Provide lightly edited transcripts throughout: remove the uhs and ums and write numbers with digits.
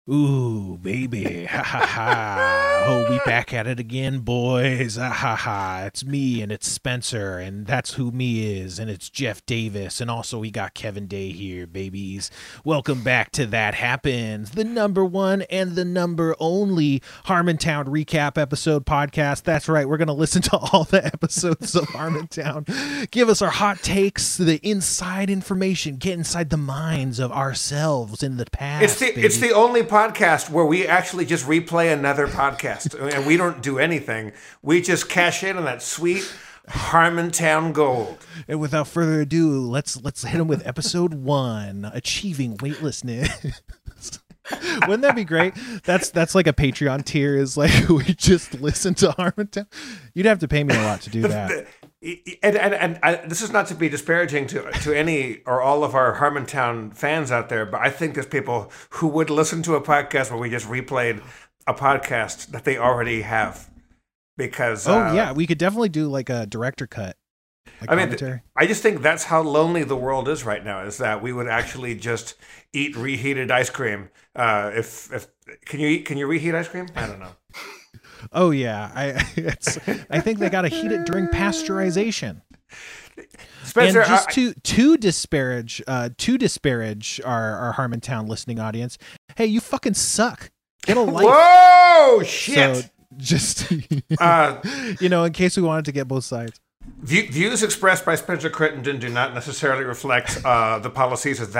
Ooh, baby. Ha ha ha. Oh, we back at it again, boys. Ha ha ha. It's me and it's Spencer, and that's who me is, and it's Jeff Davis, and also we got Kevin Day here, babies. Welcome back to That Happens, the number one and the number only Harmontown recap episode podcast. That's right, we're going to listen to all the episodes of Harmontown, give us our hot takes, the inside information, get inside the minds of ourselves in the past. It's the only podcast where we actually just replay another podcast and we don't do anything. We just cash in on that sweet Harmontown gold. And without further ado, let's hit them with episode 1, Achieving Weightlessness. Wouldn't that be great? That's like a Patreon tier, is like we just listen to Harmontown. You'd have to pay me a lot to do that. And this is not to be disparaging to any or all of our Harmontown fans out there, but I think there's people who would listen to a podcast where we just replayed a podcast that they already have. Because yeah, we could definitely do like a director cut. Like I just think that's how lonely the world is right now. Is that we would actually just eat reheated ice cream. If can you reheat ice cream? I don't know. Oh yeah, I think they got to heat it during pasteurization. Spencer, and just to disparage our Harmontown listening audience, hey, you fucking suck. Get a life. Whoa, shit. So just in case we wanted to get both sides. Views expressed by Spencer Crittenden do not necessarily reflect the policies of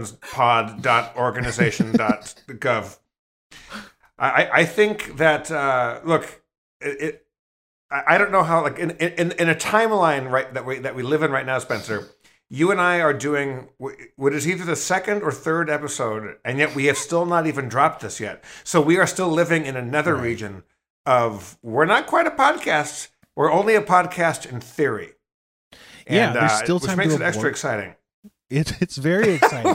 thathappenspod.organization.gov. I think that look, I don't know how, like in a timeline that we live in right now, Spencer. You and I are doing what is either the second or third episode, and yet we have still not even dropped this yet. So we are still living in another region of we're not quite a podcast. We're only a podcast in theory. And, there's still time, which makes it extra exciting. It's very exciting.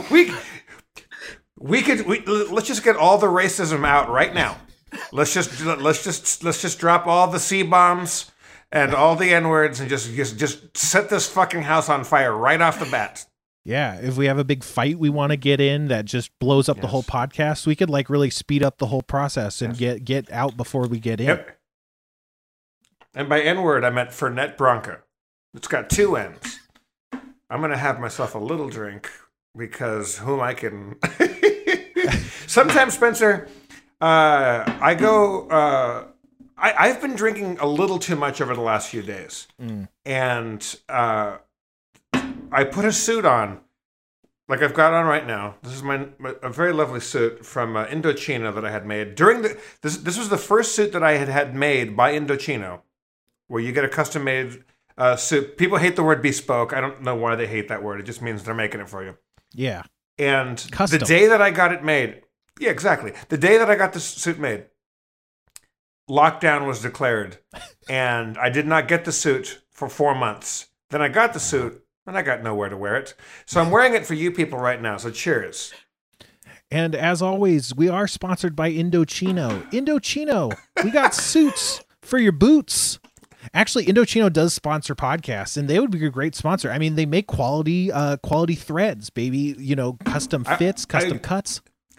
Let's just get all the racism out right now. Let's just drop all the C-bombs and all the N-words and just set this fucking house on fire right off the bat. Yeah, if we have a big fight we want to get in that just blows up the whole podcast, we could like really speed up the whole process and get out before we get in. Yep. And by N-word, I meant Fernet Branca. It's got 2 N's. I'm going to have myself a little drink because who am I kidding? Sometimes, Spencer, I've been drinking a little too much over the last few days. And I put a suit on, like I've got on right now. This is a very lovely suit from Indochino that I had made. This was the first suit that I had made by Indochino, where you get a custom-made suit. People hate the word bespoke. I don't know why they hate that word. It just means they're making it for you. Yeah. And custom. The day that I got it made, yeah, exactly. The day that I got this suit made, lockdown was declared, and I did not get the suit for 4 months. Then I got the suit, and I got nowhere to wear it. So I'm wearing it for you people right now, so cheers. And as always, we are sponsored by Indochino. Indochino, we got suits for your boots. Actually, Indochino does sponsor podcasts, and they would be a great sponsor. I mean, they make quality threads, baby. Custom fits, custom cuts.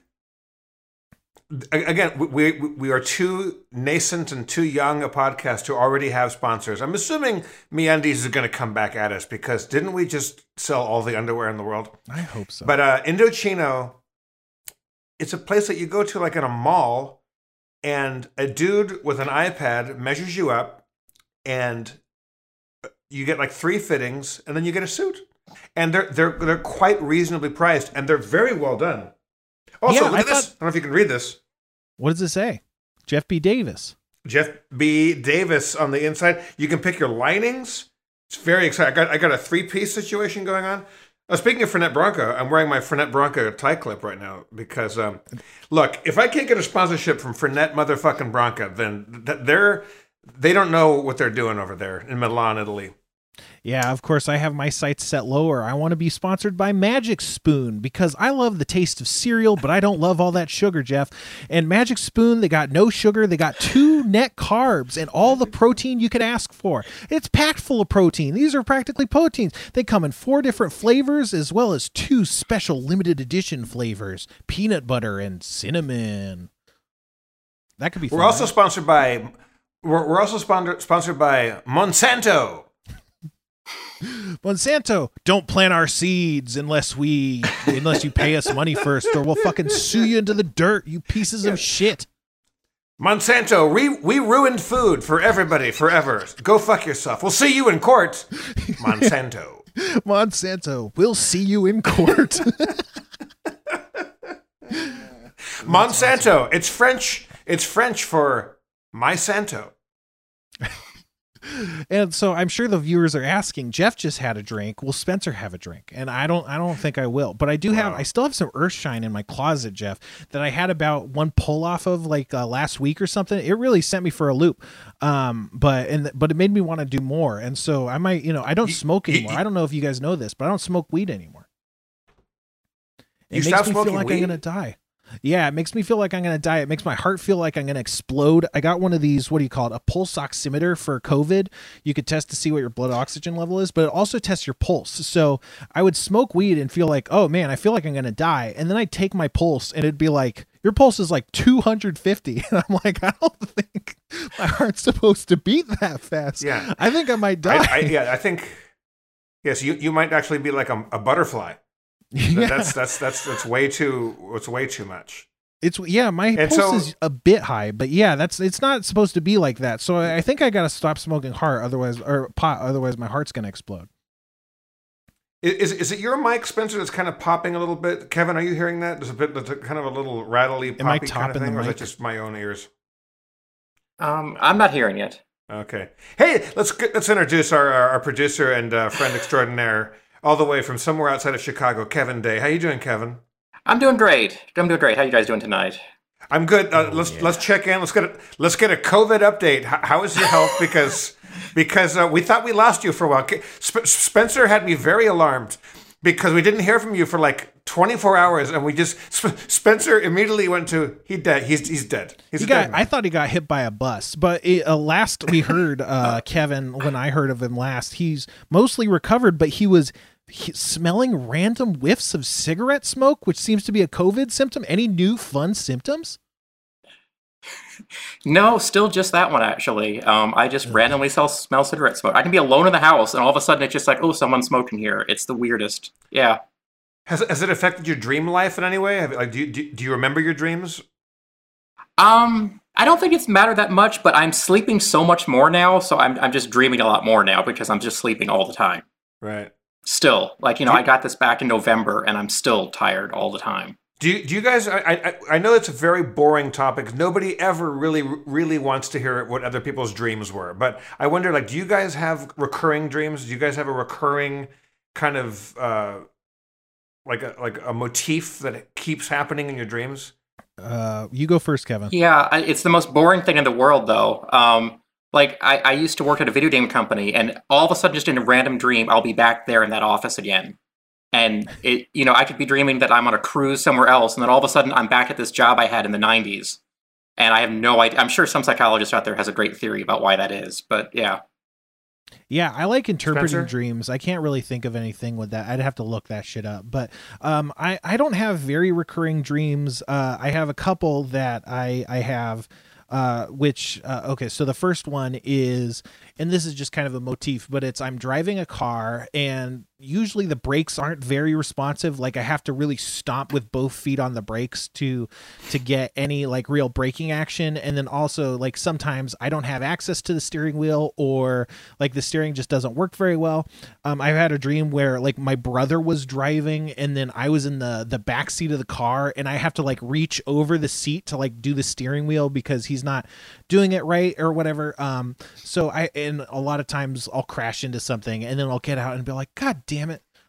Again, we are too nascent and too young a podcast to already have sponsors. I'm assuming MeUndies is going to come back at us because didn't we just sell all the underwear in the world? I hope so. But Indochino, it's a place that you go to like in a mall, and a dude with an iPad measures you up, and you get like 3 fittings, and then you get a suit. And they're quite reasonably priced, and they're very well done. Also, look at this. I don't know if you can read this. What does it say? Jeff B. Davis. Jeff B. Davis on the inside. You can pick your linings. It's very exciting. I got a 3-piece situation going on. Speaking of Fernet Branca, I'm wearing my Fernet Branca tie clip right now because, look, if I can't get a sponsorship from Fernet motherfucking Branca, then they don't know what they're doing over there in Milan, Italy. Yeah, of course, I have my sights set lower. I want to be sponsored by Magic Spoon because I love the taste of cereal, but I don't love all that sugar, Jeff. And Magic Spoon, they got no sugar, they got 2 net carbs and all the protein you could ask for. It's packed full of protein. These are practically proteins. They come in 4 different flavors as well as 2 special limited edition flavors, peanut butter and cinnamon. That could be fun. We're also sponsored by Monsanto. Monsanto, don't plant our seeds unless you pay us money first, or we'll fucking sue you into the dirt, you pieces of shit. Monsanto, we ruined food for everybody forever. Go fuck yourself. We'll see you in court. Monsanto. Monsanto, we'll see you in court. Monsanto, awesome. It's French. It's French for my Santo. And so I'm sure the viewers are asking, Jeff just had a drink. Will Spencer have a drink? And I don't think I will, but I still have some Earthshine in my closet, Jeff, that I had about one pull off of like last week or something. It really sent me for a loop. But it made me want to do more. And so I might, I don't smoke anymore. I don't know if you guys know this, but I don't smoke weed anymore. It makes me feel like I'm going to die. Yeah, it makes me feel like I'm going to die. It makes my heart feel like I'm going to explode. I got one of these, what do you call it? A pulse oximeter for COVID. You could test to see what your blood oxygen level is, but it also tests your pulse. So I would smoke weed and feel like, oh man, I feel like I'm going to die. And then I'd take my pulse and it'd be like, your pulse is like 250. And I'm like, I don't think my heart's supposed to beat that fast. Yeah. I think I might die. I think, yes, you might actually be like a butterfly. Yeah. That's way too much. My pulse is a bit high, but yeah, it's not supposed to be like that. So I think I got to stop smoking pot, otherwise my heart's going to explode. Is it your mic, Spencer, that's kind of popping a little bit? Kevin, are you hearing that? There's kind of a little rattly, poppy kind of thing, or is it just my own ears? I'm not hearing it. Okay. Hey, let's introduce our producer and friend extraordinaire, all the way from somewhere outside of Chicago, Kevin Day. How you doing, Kevin? I'm doing great. How you guys doing tonight? I'm good. Let's check in. Let's get a COVID update. How is your health? Because we thought we lost you for a while. Spencer had me very alarmed because we didn't hear from you for like 24 hours, and we just Spencer immediately went to he's dead. He's dead. I thought he got hit by a bus, but last we heard Kevin, when I heard of him last, he's mostly recovered, but he was smelling random whiffs of cigarette smoke, which seems to be a COVID symptom. Any new fun symptoms? No, still just that one, actually. I just randomly smell cigarette smoke. I can be alone in the house, and all of a sudden it's just like, oh, someone's smoking here. It's the weirdest. Yeah. Has it affected your dream life in any way? Do you remember your dreams? I don't think it's mattered that much, but I'm sleeping so much more now, so I'm just dreaming a lot more now because I'm just sleeping all the time. Right. Still, I got this back in November, and I'm still tired all the time. Do you guys? I know it's a very boring topic. Nobody ever really wants to hear what other people's dreams were. But I wonder, do you guys have recurring dreams? Do you guys have a recurring kind of like a motif that keeps happening in your dreams? You go first, Kevin. Yeah, it's the most boring thing in the world, though. I used to work at a video game company, and all of a sudden, just in a random dream, I'll be back there in that office again. And I could be dreaming that I'm on a cruise somewhere else, and then all of a sudden, I'm back at this job I had in the 90s. And I have no idea. I'm sure some psychologist out there has a great theory about why that is, but yeah. Yeah, I like interpreting Spencer? dreams. I can't really think of anything with that. I'd have to look that shit up. But I don't have very recurring dreams. I have a couple that I have, okay, so the first one is, and this is just kind of a motif, but it's I'm driving a car and usually the brakes aren't very responsive. Like I have to really stomp with both feet on the brakes to get any like real braking action. And then also like sometimes I don't have access to the steering wheel, or like the steering just doesn't work very well. I've had a dream where like my brother was driving and then I was in the back seat of the car and I have to like reach over the seat to like do the steering wheel because he's not doing it right or whatever. And a lot of times I'll crash into something and then I'll get out and be like, God damn it.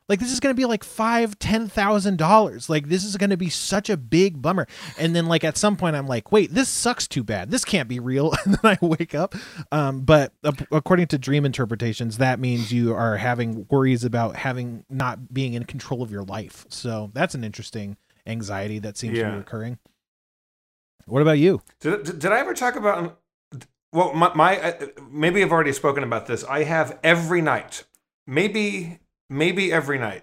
Like, this is going to be like $5,000-$10,000. Like, this is going to be such a big bummer. And then, like, at some point I'm like, wait, this sucks too bad. This can't be real. And then I wake up. But according to dream interpretations, that means you are having worries about not being in control of your life. So that's an interesting anxiety that seems to be occurring. What about you? Did I ever talk about? Well, my maybe I've already spoken about this. I have every night, maybe every night.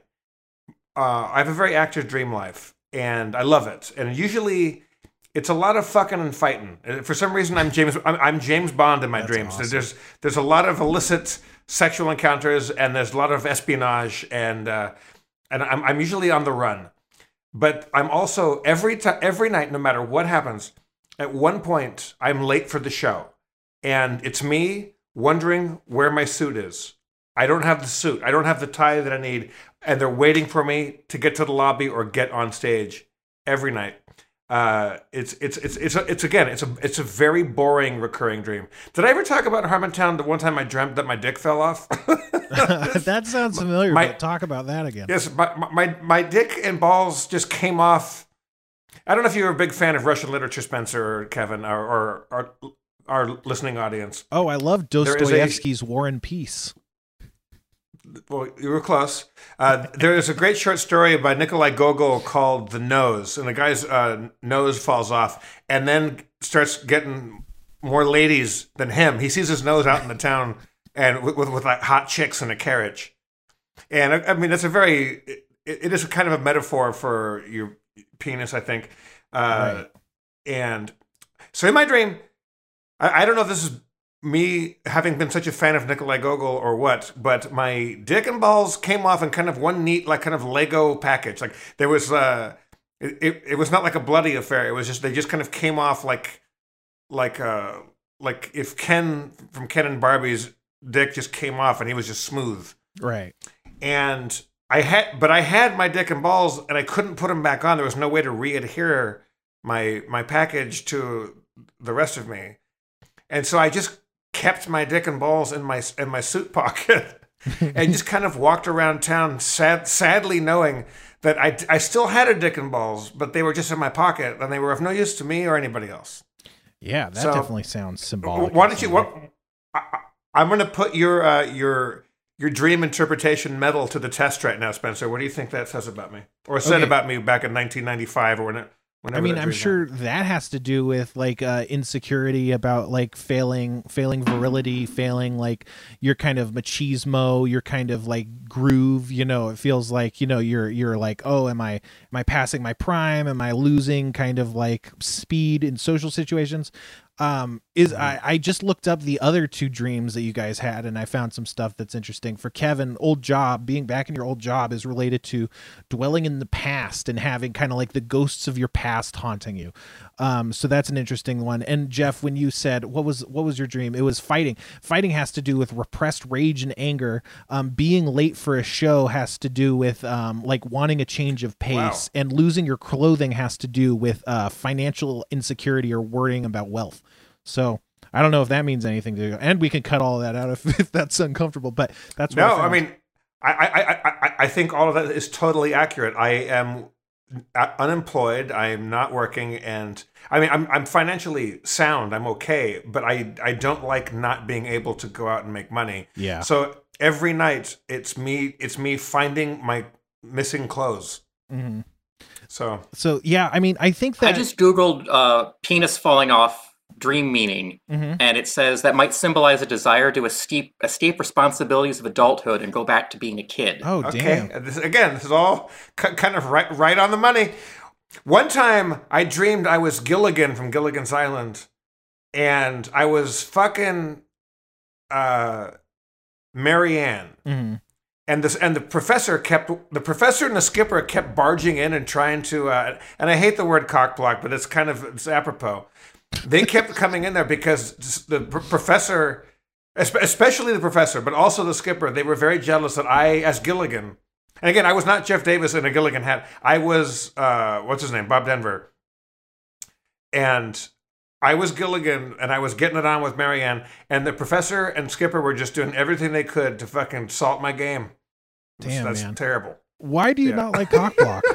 I have a very active dream life, and I love it. And usually, it's a lot of fucking and fighting. For some reason, I'm James Bond in my dreams. Awesome. There's a lot of illicit sexual encounters, and there's a lot of espionage, and I'm usually on the run. But I'm also every night, no matter what happens, at one point I'm late for the show, and it's me wondering where my suit is. I don't have the suit. I don't have the tie that I need, and they're waiting for me to get to the lobby or get on stage every night. It's a very boring recurring dream. Did I ever talk about Harmontown? The one time I dreamt that my dick fell off. That sounds familiar. But talk about that again. Yes, my dick and balls just came off. I don't know if you're a big fan of Russian literature, Spencer or Kevin, or our listening audience. Oh, I love Dostoevsky's War and Peace. Well, you were close. There is a great short story by Nikolai Gogol called "The Nose," and the guy's nose falls off, and then starts getting more ladies than him. He sees his nose out in the town, and with like hot chicks in a carriage. And I mean, it's it is kind of a metaphor for your penis, I think. Right. And so in my dream, I don't know if this is me having been such a fan of Nikolai Gogol or what, but my dick and balls came off in kind of one neat, like kind of Lego package. Like there was, it was not like a bloody affair. It was just, they just kind of came off like if Ken from Ken and Barbie's dick just came off and he was just smooth. Right. And I had my dick and balls and I couldn't put them back on. There was no way to re-adhere my package to the rest of me. And so I just kept my dick and balls in my suit pocket and just kind of walked around town sadly knowing that I still had a dick and balls, but they were just in my pocket and they were of no use to me or anybody else. Yeah, that definitely sounds symbolic. Why don't you? I'm going to put your dream interpretation medal to the test right now, Spencer. What do you think that says about me, or said about me back in 1995 or whenever? I mean, I'm sure that has to do with like insecurity about like failing virility, failing like your kind of machismo, your kind of like groove. You know, it feels like, you know, you're like, oh, am I passing my prime? Am I losing kind of like speed in social situations? I just looked up the other two dreams that you guys had, and I found some stuff that's interesting. For Kevin, old job, being back in your old job is related to dwelling in the past and having kind of like the ghosts of your past haunting you. So that's an interesting one. And Jeff, when you said what was your dream, it was fighting. Fighting has to do with repressed rage and anger. Being late for a show has to do with like wanting a change of pace. Wow. And losing your clothing has to do with financial insecurity or worrying about wealth. So I don't know if that means anything to you, and we can cut all of that out if that's uncomfortable. But that's what I mean, I think all of that is totally accurate. I am unemployed. I am not working, and I mean I'm financially sound. I'm okay, but I don't like not being able to go out and make money. Yeah. So every night it's me finding my missing clothes. Mm-hmm. So yeah, I mean, I think that I just Googled penis falling off dream meaning, and it says that might symbolize a desire to escape responsibilities of adulthood and go back to being a kid. Oh, okay. Damn. This is all kind of right on the money. One time I dreamed I was Gilligan from Gilligan's Island, and I was fucking Marianne. Mm-hmm. And the professor and the skipper kept barging in and trying to and I hate the word cockblock, but it's apropos. They kept coming in there because the professor, especially the professor, but also the skipper, they were very jealous that I, as Gilligan, and again, I was not Jeff Davis in a Gilligan hat. I was, what's his name? Bob Denver. And I was Gilligan, and I was getting it on with Marianne, and the professor and skipper were just doing everything they could to fucking salt my game. Damn, That's man. terrible. Why do you Yeah. not like cock block?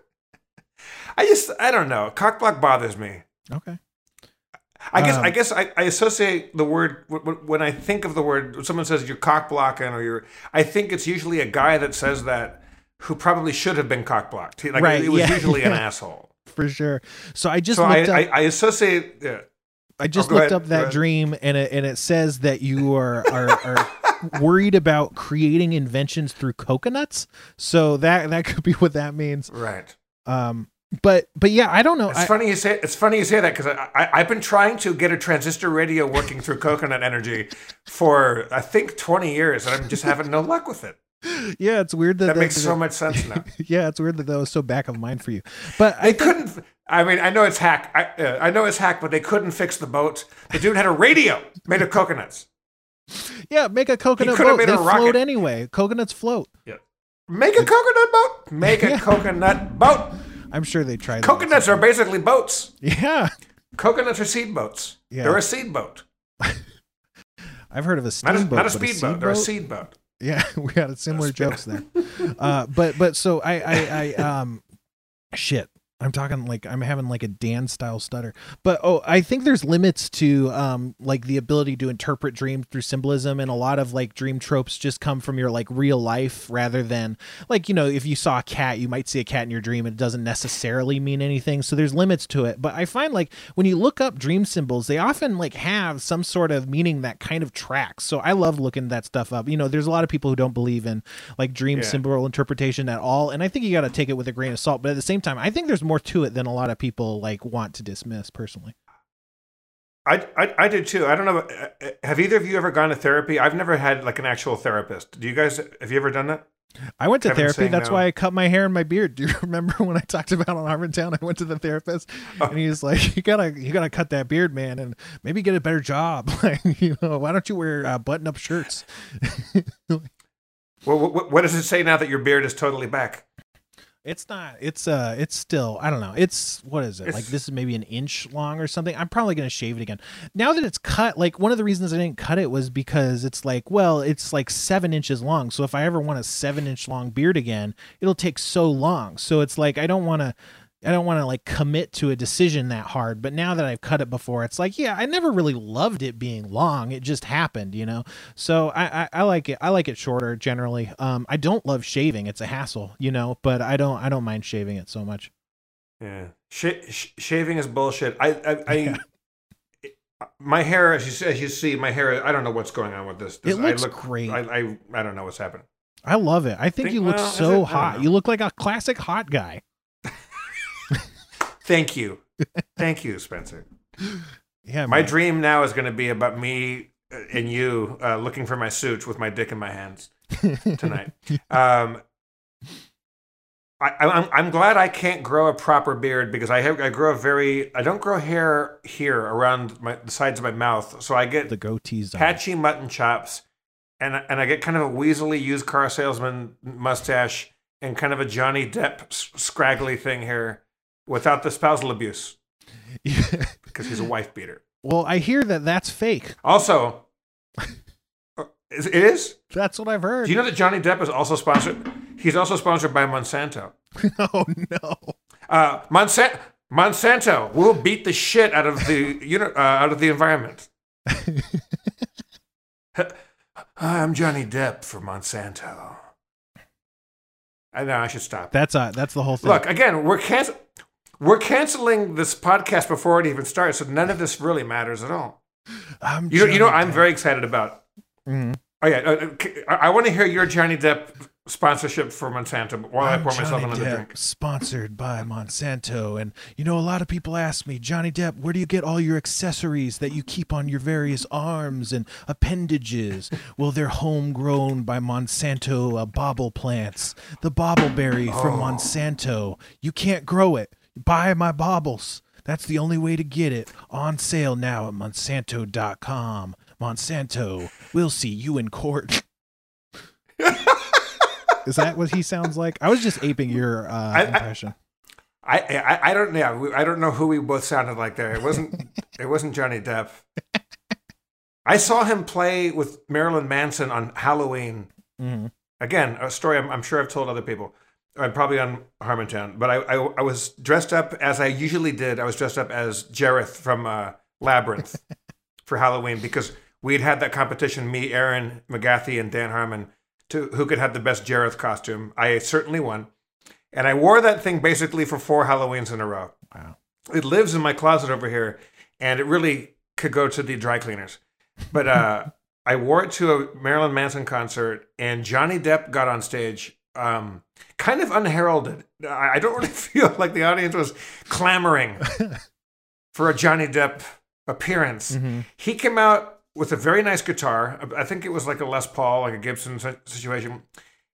I don't know. Cock block bothers me. Okay. I guess I associate the word when I think of the word. When someone says you're cock blocking or you're, I think it's usually a guy that says that who probably should have been cock blocked. Like Right, it was yeah, usually an yeah. asshole. For sure. So I just So looked up. I associate. Yeah. I just go looked ahead, up go that ahead. dream, and it says that you are worried about creating inventions through coconuts. So that could be what that means. Right. But yeah, I don't know. It's funny you say that because I've been trying to get a transistor radio working through coconut energy for I think 20 years, and I'm just having no luck with it. Yeah, it's weird that That makes so much sense now. Yeah, it's weird that was so back of mind for you. But They couldn't. I mean, I know it's hack. I know it's hack, but they couldn't fix the boat. The dude had a radio made of coconuts. yeah, make a coconut could have boat. made They a float rocket. anyway. Coconuts float. Yeah. Make a coconut boat. Make a coconut boat. I'm sure they tried. Coconuts are basically boats. That. Yeah, Coconuts are seed boats. Yeah. They're a seed boat. I've heard of a Not steamboat, a but speedboat. They're a seed boat. Yeah, we got similar jokes there. But so I shit. I'm talking like I'm having like a Dan style stutter. But I think there's limits to like the ability to interpret dreams through symbolism, and a lot of like dream tropes just come from your like real life rather than like, you know, if you saw a cat, you might see a cat in your dream and it doesn't necessarily mean anything. So there's limits to it. But I find like when you look up dream symbols, they often like have some sort of meaning that kind of tracks. So I love looking that stuff up. You know, there's a lot of people who don't believe in like dream symbol interpretation at all, and I think you got to take it with a grain of salt. But at the same time, I think there's more to it than a lot of people like want to dismiss personally. I did too. I don't know. Have either of you ever gone to therapy? I've never had like an actual therapist. Do you guys? Have you ever done that? I went to Kevin's therapy. saying That's no. why I cut my hair and my beard. Do you remember when I talked about on Harmontown? I went to the therapist and he's like, "You gotta cut that beard, man, and maybe get a better job. Like, you know, why don't you wear button-up shirts?" Well, what does it say now that your beard is totally back? It's not. It's still. I don't know. It's what is it? Like this is maybe an inch long or something. I'm probably gonna shave it again. Now that it's cut, like one of the reasons I didn't cut it was because it's like, well, it's like 7 inches long. So if I ever want a 7-inch long beard again, it'll take so long. So it's like I don't want to like commit to a decision that hard. But now that I've cut it before, it's like, yeah, I never really loved it being long. It just happened, you know? So I like it. I like it shorter generally. I don't love shaving. It's a hassle, you know, but I don't mind shaving it so much. Yeah. Shaving is bullshit. I my hair, as you see, my hair, I don't know what's going on with this. It looks I look great. I don't know what's happening. I love it. I think you look well, is so it? I don't hot. know. You look like a classic hot guy. Thank you. Thank you, Spencer. Yeah, My man. dream now is going to be about me and you looking for my suit with my dick in my hands tonight. I'm glad I can't grow a proper beard because I don't grow hair here around the sides of my mouth, so I get the goatees on. patchy mutton chops, and I get kind of a weaselly used car salesman mustache and kind of a Johnny Depp scraggly thing here without the spousal abuse because he's a wife beater. Well, I hear that that's fake. Also, it is. That's what I've heard. Do you know that Johnny Depp is also sponsored? He's also sponsored by Monsanto. Oh no. Monsanto will beat the shit out of the environment. I'm Johnny Depp for Monsanto. I know I should stop. That's the whole thing. Look, again, we're canceling this podcast before it even starts, so none of this really matters at all. You know, I'm very excited about. Mm-hmm. Oh yeah, I want to hear your Johnny Depp sponsorship for Monsanto while I pour myself another drink. Sponsored by Monsanto. And you know, a lot of people ask me, Johnny Depp, where do you get all your accessories that you keep on your various arms and appendages? Well, they're homegrown by Monsanto bobble plants. The bobbleberry from Monsanto. You can't grow it. Buy my baubles. That's the only way to get it. On sale now at Monsanto.com. Monsanto, we'll see you in court. Is that what he sounds like? I was just aping your impression. I don't know. I don't know who we both sounded like there. It wasn't Johnny Depp. I saw him play with Marilyn Manson on Halloween, Mm-hmm. again, a story I'm sure I've told other people. I'm probably on Harmontown, but I was dressed up as I usually did. I was dressed up as Jareth from Labyrinth for Halloween because we'd had that competition, me, Aaron McGathy, and Dan Harmon, to who could have the best Jareth costume. I certainly won. And I wore that thing basically for 4 Halloweens in a row. Wow. It lives in my closet over here, and it really could go to the dry cleaners. But I wore it to a Marilyn Manson concert, and Johnny Depp got on stage kind of unheralded. I don't really feel like the audience was clamoring for a Johnny Depp appearance. Mm-hmm. He came out with a very nice guitar. I think it was like a Les Paul, like a Gibson situation.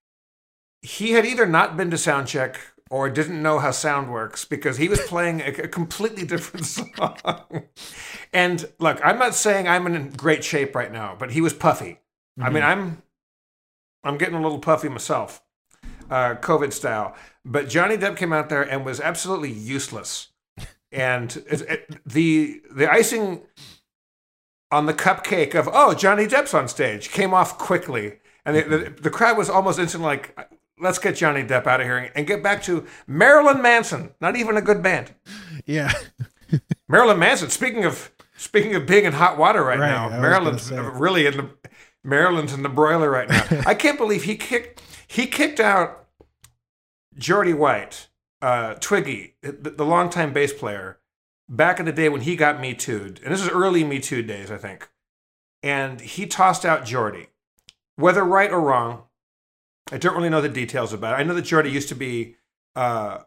He had either not been to sound check or didn't know how sound works because he was playing a completely different song. And look, I'm not saying I'm in great shape right now, but he was puffy. Mm-hmm. I mean, I'm getting a little puffy myself, COVID style. But Johnny Depp came out there and was absolutely useless. And the icing on the cupcake of, oh, Johnny Depp's on stage came off quickly. And the crowd was almost instantly like, let's get Johnny Depp out of here and get back to Marilyn Manson. Not even a good band. Yeah. Marilyn Manson. Speaking of being in hot water right now, Marilyn's really Marilyn's in the broiler right now. I can't believe he kicked out Geordie White, Twiggy, the longtime bass player, back in the day when he got Me Too'd. And this is early Me Too days, I think. And he tossed out Geordie. Whether right or wrong, I don't really know the details about it. I know that Geordie used to be a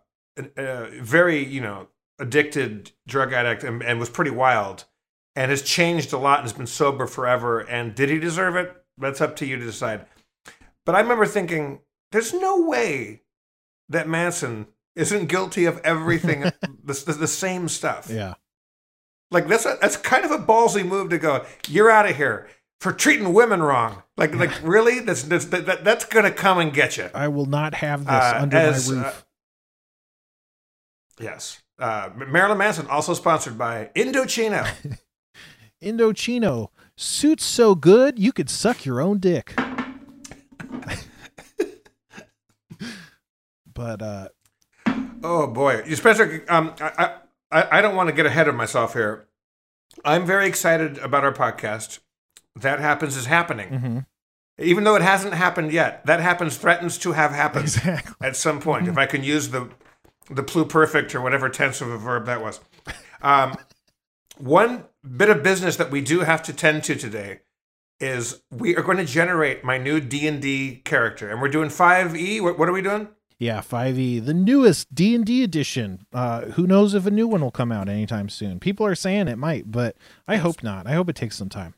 very, addicted drug addict and was pretty wild and has changed a lot and has been sober forever. And did he deserve it? That's up to you to decide. But I remember thinking, there's no way that Manson isn't guilty of everything, the same stuff. Yeah. Like that's kind of a ballsy move to go, you're out of here. For treating women wrong, like really, that's gonna come and get you. I will not have this under my roof. Yes, Marilyn Manson, also sponsored by Indochino. Indochino, suits so good you could suck your own dick. But oh boy, Spencer, I don't want to get ahead of myself here. I'm very excited about our podcast. That Happens is happening. Mm-hmm. Even though it hasn't happened yet, That Happens threatens to have happened exactly. At some point. If I can use the pluperfect or whatever tense of a verb that was. One bit of business that we do have to tend to today is we are going to generate my new D&D character. And we're doing 5e. What are we doing? Yeah, 5e, the newest D&D edition. Who knows if a new one will come out anytime soon. People are saying it might, but I hope not. I hope it takes some time.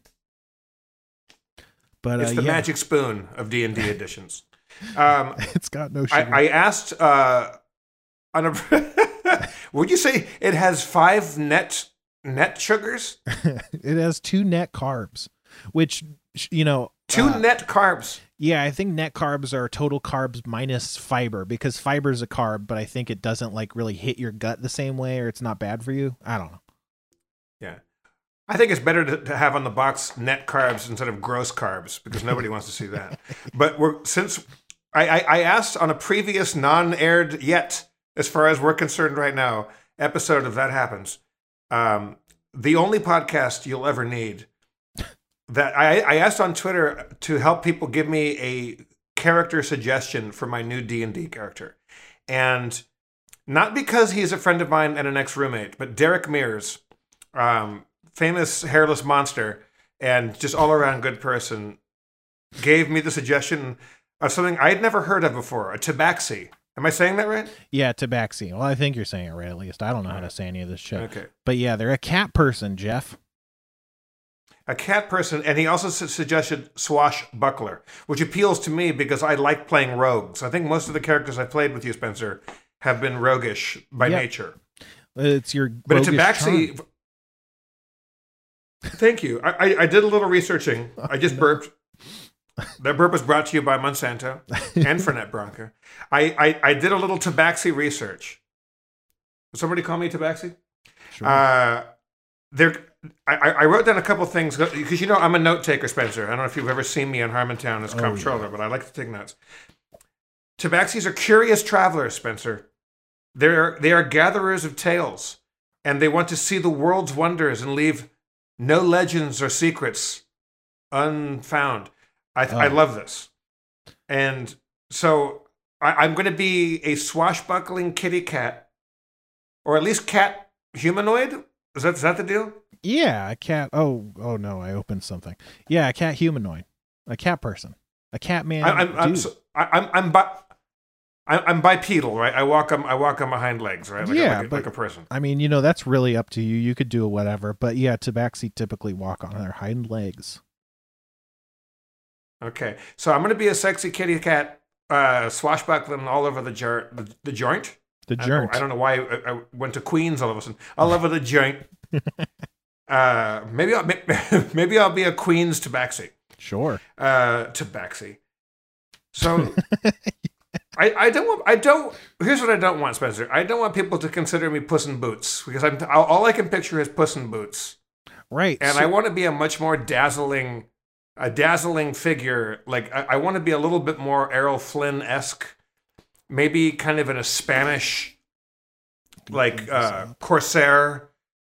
But it's the magic spoon of D&D editions. It's got no sugar. I asked would you say it has 5 net sugars? It has 2 net carbs, which 2 net carbs. Yeah, I think net carbs are total carbs minus fiber, because fiber is a carb, but I think it doesn't really hit your gut the same way, or it's not bad for you. I don't know. Yeah. I think it's better to have on the box net carbs instead of gross carbs, because nobody wants to see that. But since I asked on a previous non-aired yet, as far as we're concerned right now, episode of That Happens, the only podcast you'll ever need, that I asked on Twitter to help people give me a character suggestion for my new D&D character. And not because he's a friend of mine and an ex-roommate, but Derek Mears, famous hairless monster and just all-around good person, gave me the suggestion of something I'd never heard of before, a tabaxi. Am I saying that right? Yeah, tabaxi. Well, I think you're saying it right, at least. I don't know how to say any of this shit. Okay. But yeah, they're a cat person, Jeff. A cat person, and he also suggested swashbuckler, which appeals to me because I like playing rogues. I think most of the characters I've played with you, Spencer, have been roguish by nature. It's your but a tabaxi... Charm. Thank you. I did a little researching. I just burped. That burp was brought to you by Monsanto and Fernet Branca. I did a little tabaxi research. Would somebody call me tabaxi? Sure. I wrote down a couple things because I'm a note taker, Spencer. I don't know if you've ever seen me in Harmontown as comptroller, but I like to take notes. Tabaxis are curious travelers, Spencer. They are gatherers of tales, and they want to see the world's wonders and leave no legends or secrets unfound. I love this, and so I'm going to be a swashbuckling kitty cat, or at least cat humanoid. Is that the deal? Yeah, a cat. Oh no, I opened something. Yeah, a cat humanoid, a cat person, a cat man. I'm bipedal, right? I walk on my hind legs, right? Like a person. I mean, that's really up to you. You could do whatever, but yeah, Tabaxi typically walk on their hind legs. Okay, so I'm going to be a sexy kitty cat, swashbuckling all over the joint. The joint. I don't know why I went to Queens all of a sudden. All over the joint. Maybe I'll be a Queens Tabaxi. Sure. Tabaxi. So here's what I don't want, Spencer. I don't want people to consider me Puss in Boots because all I can picture is Puss in Boots. Right. And I want to be a much more dazzling figure. Like I want to be a little bit more Errol Flynn-esque. Maybe kind of in a Spanish, like corsair,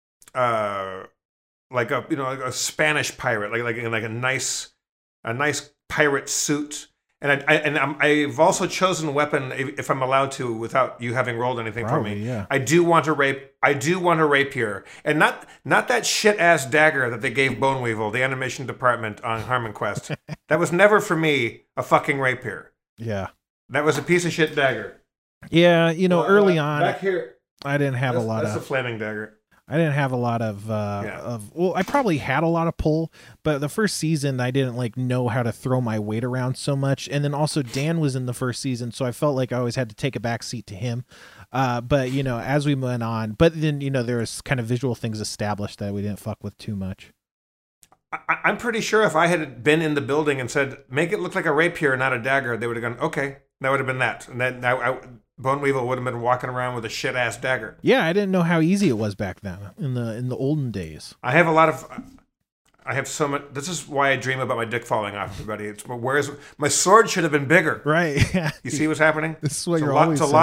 like a Spanish pirate, like a nice pirate suit. And I've also chosen a weapon, if I'm allowed to, without you having rolled anything for me. Yeah. I do want a rapier, and not that shit ass dagger that they gave Boneweevil, the animation department on Harmon Quest. That was never for me a fucking rapier. Yeah. That was a piece of shit dagger. Yeah, early on, back here, I didn't have a lot of. That's a flaming dagger. I didn't have a lot of. Well, I probably had a lot of pull, but the first season I didn't know how to throw my weight around so much, and then also Dan was in the first season, so I felt like I always had to take a back seat to him. But as we went on, but then there was kind of visual things established that we didn't fuck with too much. I'm pretty sure if I had been in the building and said, make it look like a rapier, not a dagger, they would have gone, okay, that would have been that. And then Boneweevil would have been walking around with a shit-ass dagger. Yeah, I didn't know how easy it was back then, in the olden days. I have so much. This is why I dream about my dick falling off, everybody. Whereas my sword should have been bigger. Right. Yeah. You see what's happening? This is what you're always saying.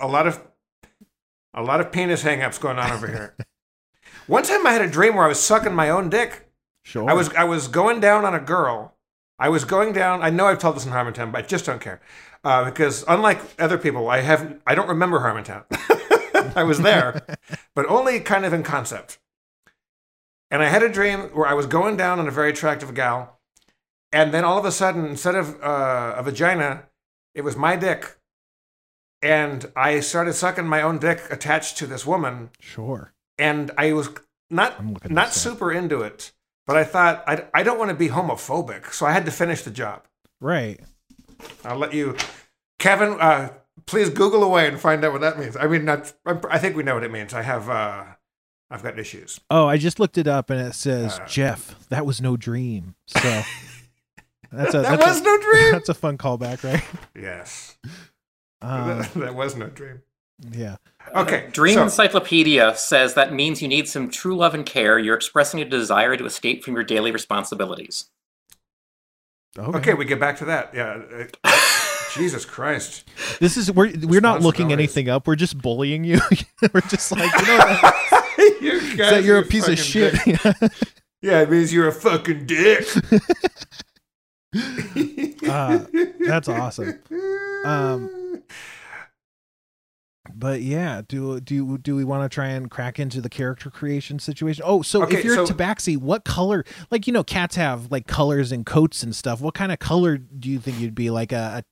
A lot of penis hang-ups going on over here. One time I had a dream where I was sucking my own dick. Sure. I was going down on a girl. I was going down. I know I've told this in Harmontown, but I just don't care because unlike other people, I don't remember Harmontown. I was there, but only kind of in concept. And I had a dream where I was going down on a very attractive gal, and then all of a sudden, instead of a vagina, it was my dick, and I started sucking my own dick attached to this woman. Sure. And I was not super into it. But I thought, I don't want to be homophobic, so I had to finish the job. Right. I'll let you... Kevin, please Google away and find out what that means. I mean, I think we know what it means. I've got issues. Oh, I just looked it up, and it says, Jeff, that was no dream. So... that was no dream? That's a fun callback, right? Yes. That was no dream. Yeah. Okay. Dream Encyclopedia says that means you need some true love and care. You're expressing a desire to escape from your daily responsibilities. Okay, we get back to that. Yeah. Jesus Christ. This is we're not looking anything up. We're just bullying you. We're just like, you're a piece of shit. Yeah, it means you're a fucking dick. That's awesome. But yeah, do we want to try and crack into the character creation situation? Oh, so if you're Tabaxi, what color? Cats have colors and coats and stuff. What kind of color do you think you'd be? If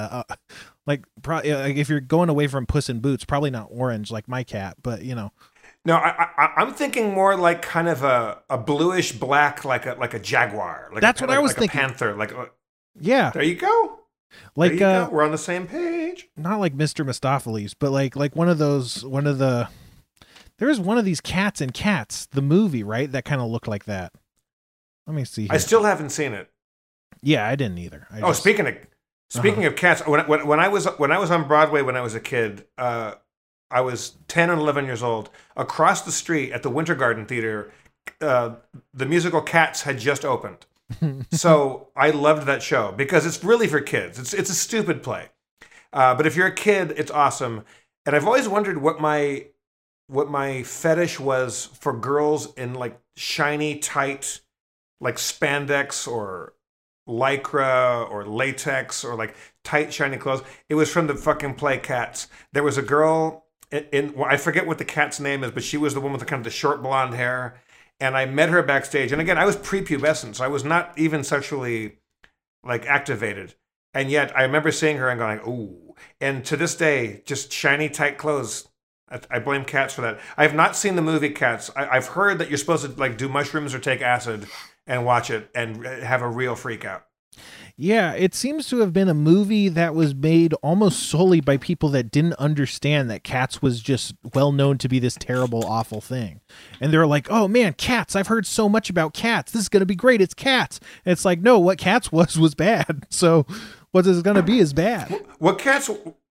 you're going away from Puss in Boots, probably not orange like my cat, but No, I'm thinking more like kind of a bluish black, like a jaguar. That's what I was thinking. A panther. Yeah. There you go. We're on the same page. Not like Mr. Mistopheles, but like there's one of these Cats in Cats, the movie, right? That kind of looked like that. Let me see here. I still haven't seen it. Yeah, I didn't either. Speaking of cats, when I was on Broadway when I was a kid, I was 10 and 11 years old. Across the street at the Winter Garden Theater, the musical Cats had just opened. So I loved that show because it's really for kids. It's a stupid play. But if you're a kid, it's awesome. And I've always wondered what my fetish was for girls in like shiny, tight, like spandex or lycra or latex or like tight, shiny clothes. It was from the fucking play Cats. There was a girl well, I forget what the cat's name is, but she was the one with the kind of the short blonde hair. And I met her backstage. And again, I was prepubescent, so I was not even sexually like activated. And yet I remember seeing her and going, ooh. And to this day, just shiny, tight clothes. I blame Cats for that. I have not seen the movie Cats. I've heard that you're supposed to like do mushrooms or take acid and watch it and have a real freak out. Yeah, it seems to have been a movie that was made almost solely by people that didn't understand that Cats was just well known to be this terrible, awful thing. And they're like, oh man, Cats, I've heard so much about Cats. This is going to be great. It's Cats. And it's like, no, what Cats was bad. So what is going to be is bad. What Cats...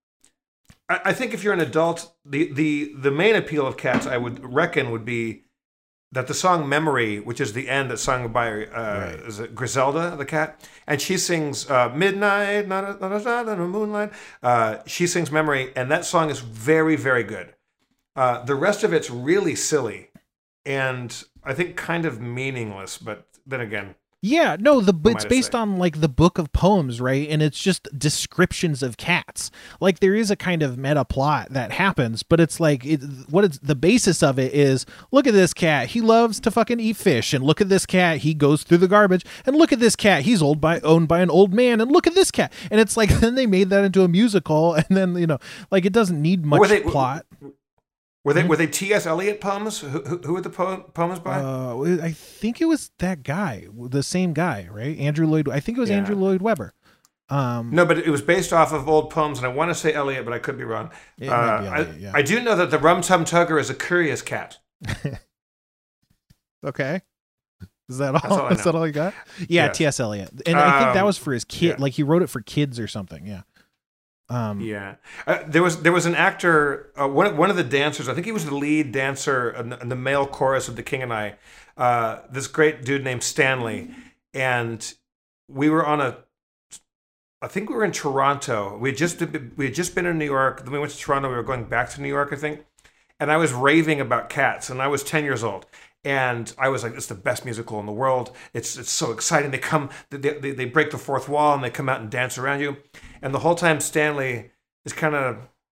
I think if you're an adult, the main appeal of Cats, I would reckon, would be that the song Memory, which is the end that's sung by is it Griselda, the cat? And she sings Midnight, not a moonlight. She sings Memory, and that song is very, very good. The rest of it's really silly and I think kind of meaningless, but then again... Yeah, no, it's based on like the book of poems, right? And it's just descriptions of cats. Like there is a kind of meta plot that happens, but it's like the basis of it is, look at this cat, he loves to fucking eat fish, and look at this cat, he goes through the garbage, and look at this cat, he's owned by an old man, and look at this cat. And it's like then they made that into a musical, and then like it doesn't need much plot. Were they T.S. Eliot poems? Who were the poems by? I think it was that guy, the same guy, right? Andrew Lloyd. I think it was Andrew Lloyd Webber. No, but it was based off of old poems, and I want to say Eliot, but I could be wrong. It might be Eliot, yeah. I do know that the Rum Tum Tugger is a curious cat. Okay. Is that all? Is that all you got? Yeah, T.S. Eliot, and I think that was for his kid. Yeah. Like he wrote it for kids or something. Yeah. There was an actor, one of the dancers. I think he was the lead dancer in the male chorus of The King and I. This great dude named Stanley, and we were I think we were in Toronto. We had just been in New York. Then we went to Toronto. We were going back to New York, I think. And I was raving about Cats, and I was 10 years old. And I was like, "It's the best musical in the world. It's so exciting. They break the fourth wall and they come out and dance around you." And the whole time, Stanley is kind of,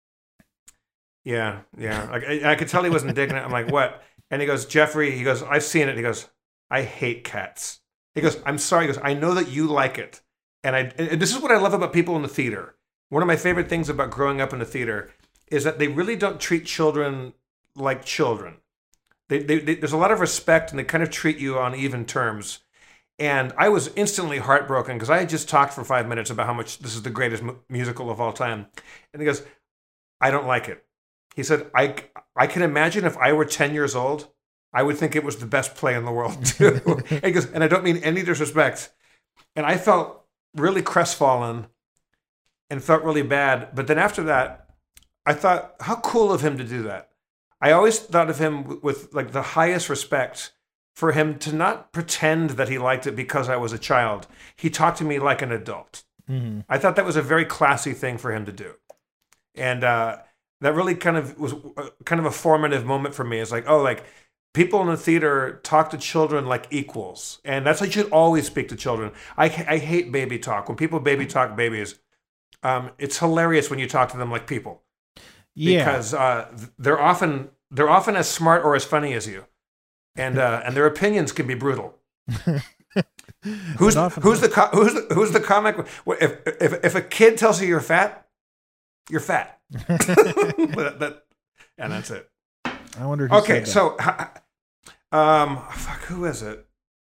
yeah. I could tell he wasn't digging it. I'm like, "What?" And he goes, "Jeffrey," he goes, "I've seen it." He goes, "I hate Cats." He goes, "I'm sorry." He goes, "I know that you like it." And this is what I love about people in the theater. One of my favorite things about growing up in the theater is that they really don't treat children like children. There's a lot of respect, and they kind of treat you on even terms. And I was instantly heartbroken because I had just talked for 5 minutes about how much this is the greatest musical of all time. And he goes, "I don't like it." He said, I can imagine if I were 10 years old, I would think it was the best play in the world too. And he goes, and I don't mean any disrespect. And I felt really crestfallen and felt really bad. But then after that, I thought, how cool of him to do that. I always thought of him with like the highest respect for him to not pretend that he liked it because I was a child. He talked to me like an adult. Mm-hmm. I thought that was a very classy thing for him to do. And that really kind of was kind of a formative moment for me. It's like, oh, like people in the theater talk to children like equals. And that's how you should always speak to children. I hate baby talk. When people baby talk babies, it's hilarious when you talk to them like people. Yeah. Because they're often as smart or as funny as you, and their opinions can be brutal. Who's the comic? If a kid tells you you're fat, you're fat. And that's it. I wonder. Who okay, said that. So who is it?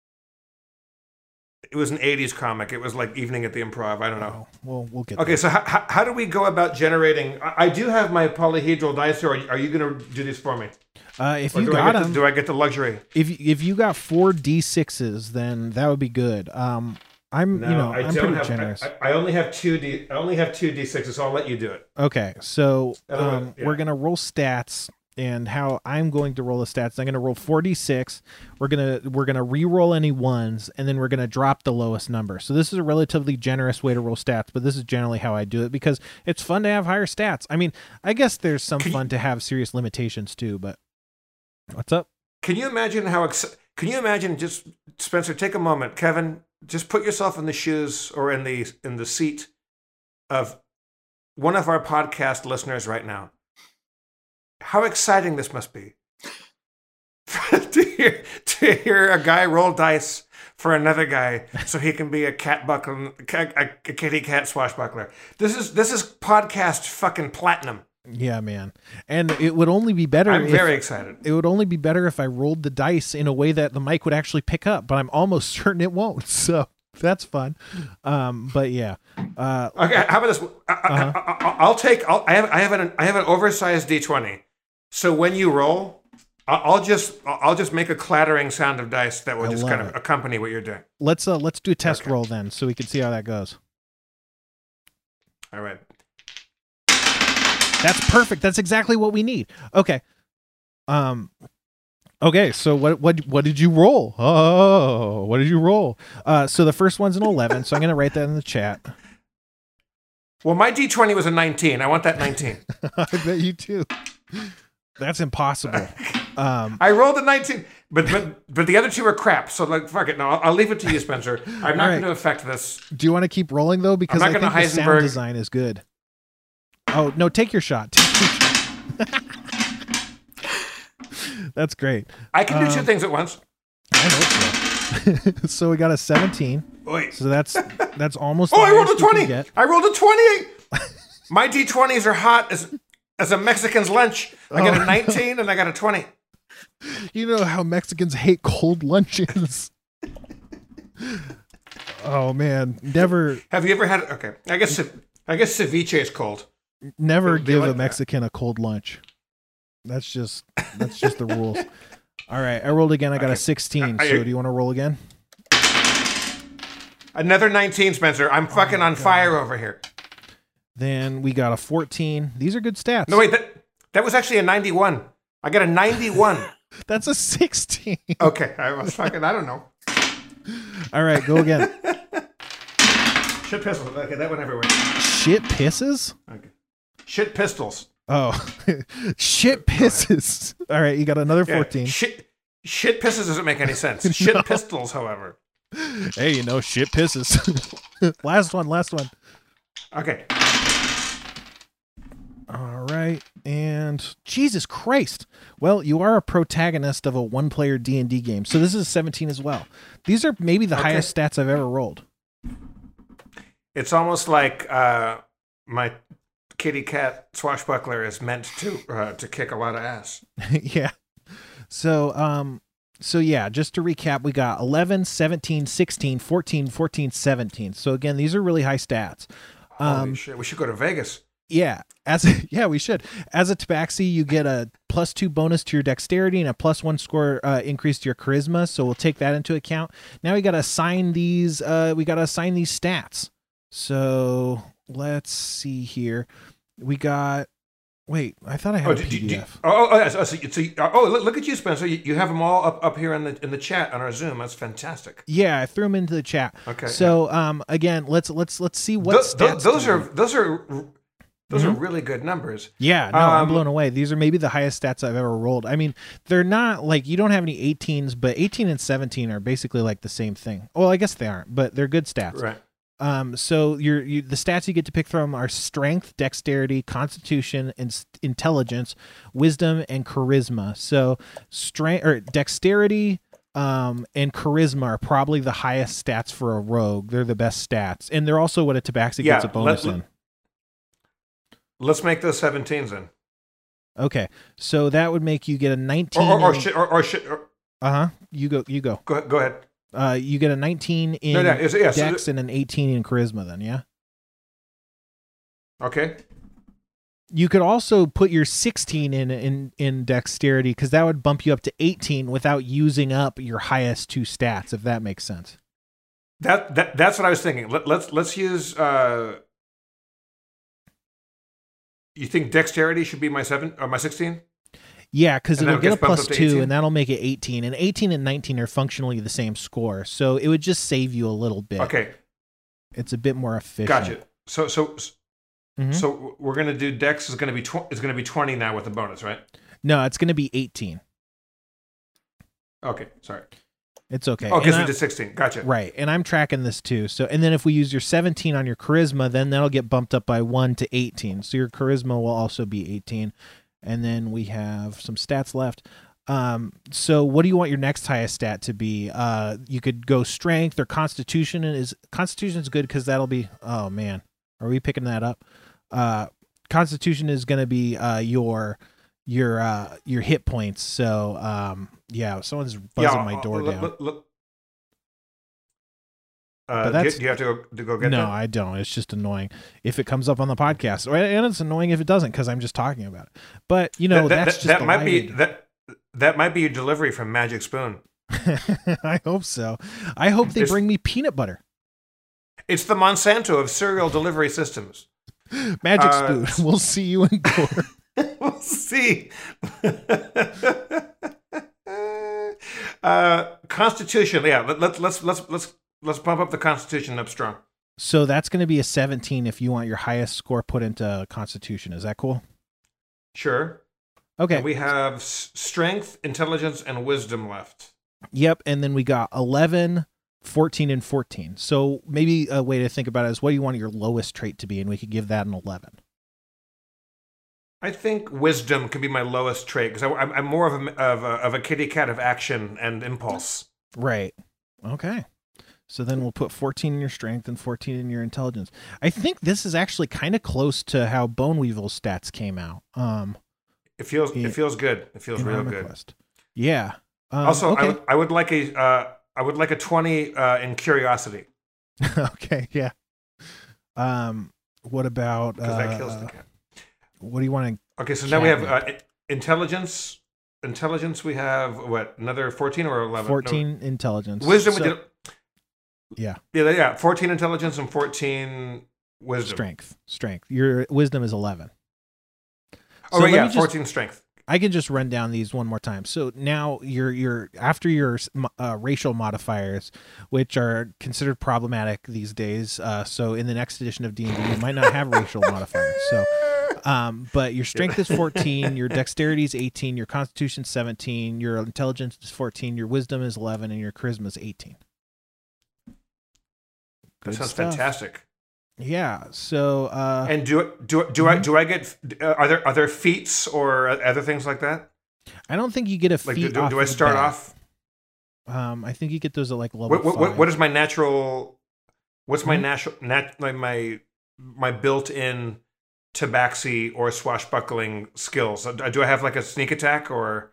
It was an 80s comic. It was like Evening at the Improv. I don't know. Well, we'll get okay, so how do we go about generating... I do have my polyhedral dice here. Are you going to do these for me? If you got them... Do I get the luxury? If you got 4 D6s, then that would be good. I'm pretty generous. I only have 2 D6s, so I'll let you do it. Okay, so we're going to roll stats. And how I'm going to roll the stats, I'm going to roll 4d6. We're gonna re-roll any ones, and then we're gonna drop the lowest number. So this is a relatively generous way to roll stats, but this is generally how I do it because it's fun to have higher stats. I mean, I guess there's some fun to have serious limitations too. But what's up? Can you imagine Can you imagine? Just Spencer, take a moment. Kevin, just put yourself in the shoes or in the seat of one of our podcast listeners right now. How exciting this must be to hear a guy roll dice for another guy so he can be a kitty cat swashbuckler. This is podcast fucking platinum. Yeah, man. And it would only be better. I'm very excited. It would only be better if I rolled the dice in a way that the mic would actually pick up, but I'm almost certain it won't. So that's fun. But yeah. Okay. How about this? I have an oversized D20. So when you roll, I'll just make a clattering sound of dice that will just kind of accompany what you're doing. Let's do a test roll then, so we can see how that goes. All right. That's perfect. That's exactly what we need. Okay. Okay. So what did you roll? Oh, what did you roll? So the first one's an 11. So I'm gonna write that in the chat. Well, my D20 was a 19. I want that 19. I bet you too. That's impossible. I rolled a 19, but the other two are crap. So like, fuck it. No, I'll leave it to you, Spencer. I'm not going to affect this. Do you want to keep rolling though? Because I think the sound design is good. Oh no! Take your shot. That's great. I can do two things at once. I hope so. So we got a 17. Wait. So that's almost. Oh, I rolled a 20. I rolled a 20. My D20s are hot as a Mexican's lunch. I got a 19 and I got a 20. You know how Mexicans hate cold lunches. Oh man, never. Have you ever had? Okay, I guess ceviche is cold. Never give a Mexican a cold lunch. That's just the rules. All right, I rolled again. I got a 16. So do you want to roll again? Another 19, Spencer. I'm fucking on fire over here. Then we got a 14. These are good stats. No, wait. That was actually a 91. I got a 91. That's a 16. Okay, I don't know. All right, go again. Shit pistols. Okay, that went everywhere. Shit pisses? Okay. Shit pistols. Oh, shit pisses. All right, you got another 14. Yeah, shit pisses doesn't make any sense. Shit pistols, however. Hey, shit pisses. Last one. Okay. All right, and Jesus Christ. Well, you are a protagonist of a one-player D&D game, so this is 17 as well. These are maybe the highest stats I've ever rolled. It's almost like my kitty cat swashbuckler is meant to kick a lot of ass. Yeah. So yeah, just to recap, we got 11, 17, 16, 14, 14, 17. So again, these are really high stats. Holy shit, we should go to Vegas. Yeah, we should. As a tabaxi, you get a +2 bonus to your dexterity and a +1 score increase to your charisma. So we'll take that into account. Now we got to assign these. We got to assign these stats. So let's see here. We got. Wait, I thought I had a PDF. Look at you, Spencer. You have them all up here in the chat on our Zoom. That's fantastic. Yeah, I threw them into the chat. Okay. So again, let's see what stats those are really good numbers. Yeah, no, I'm blown away. These are maybe the highest stats I've ever rolled. I mean, they're not like you don't have any 18s, but 18 and 17 are basically like the same thing. Well, I guess they aren't, but they're good stats. Right. So the stats you get to pick from are strength, dexterity, constitution, and intelligence, wisdom, and charisma. So strength or dexterity and charisma are probably the highest stats for a rogue. They're the best stats, and they're also what a tabaxi gets a bonus in. Let's make those 17s then. Okay, so that would make you get a 19. You go. Go ahead. You get a 19 in dex and an 18 in charisma then, yeah? Okay. You could also put your 16 in dexterity because that would bump you up to 18 without using up your highest two stats, if that makes sense. That's what I was thinking. Let's use you think dexterity should be my 7 or my 16? Yeah, because And then it'll it get a gets bumped plus up to 2, 18? and that'll make it 18. And 18 and 19 are functionally the same score, so it would just save you a little bit. Okay, It's a bit more efficient. gotcha. So Mhm. we're gonna do Dex is gonna be 20 now with the bonus, right? No, it's going to be 18. Okay, sorry. It's okay. Oh, because And we did 16. Gotcha. right, and I'm tracking this too. So, and then if we use your 17 on your charisma, then that'll get bumped up by 1 to 18. So your charisma will also be 18. And then we have some stats left. So what do you want your next highest stat to be? You could go strength or constitution. Constitution is good because that'll be. Oh man, are we picking that up? Constitution is going to be your hit points. So yeah, someone's buzzing my door down. But Do you have to go get No, that? I don't. It's just annoying if it comes up on the podcast, and it's annoying if it doesn't because I'm just talking about it. But that's just that the might be lighting. that might be your delivery from Magic Spoon. I hope so. I hope they It's- bring me peanut butter. It's the Monsanto of cereal delivery systems. Magic Spoon. We'll see you in Gore. We'll see. Constitution, yeah. Let's bump up the Constitution up strong. So that's going to be a 17 if you want your highest score put into Constitution. Is that cool? Sure. Okay. And we have strength, intelligence, and wisdom left. Yep. And then we got 11, 14, and 14. So maybe a way to think about it is what do you want your lowest trait to be? And we could give that an 11. I think wisdom can be my lowest trait because I'm more of a kitty cat of action and impulse. Right. Okay. So then we'll put 14 in your strength and 14 in your intelligence. I think this is actually kind of close to how Bone Weevil's stats came out. It feels good. It feels in real Armor good. Quest. Yeah. Also, okay. I would like a 20 in curiosity Okay. Yeah. What about because that kills the cat. what do you want to? Okay, so now we have intelligence. Intelligence. We have what? Another 14 or 11? 14 intelligence. Wisdom. So, We did. yeah. Yeah. 14 intelligence and 14 wisdom. Strength. Your wisdom is 11. Oh, So right, let yeah. me just- 14 strength. I can just run down these one more time. So now you're after your racial modifiers, which are considered problematic these days. So in the next edition of D&D, you might not have racial modifiers. So, but your strength is 14, your dexterity is 18, your constitution 17, your intelligence is 14, your wisdom is 11, and your charisma is 18. That Good sounds stuff. fantastic. Yeah. So And do I get? Are there feats or other things like that? I don't think you get a Like feat. do I off the start bat. off? I think you get those at like level 5. What is my natural? What's my Mhm. natural my built-in tabaxi or swashbuckling skills? Do I have like a sneak attack or?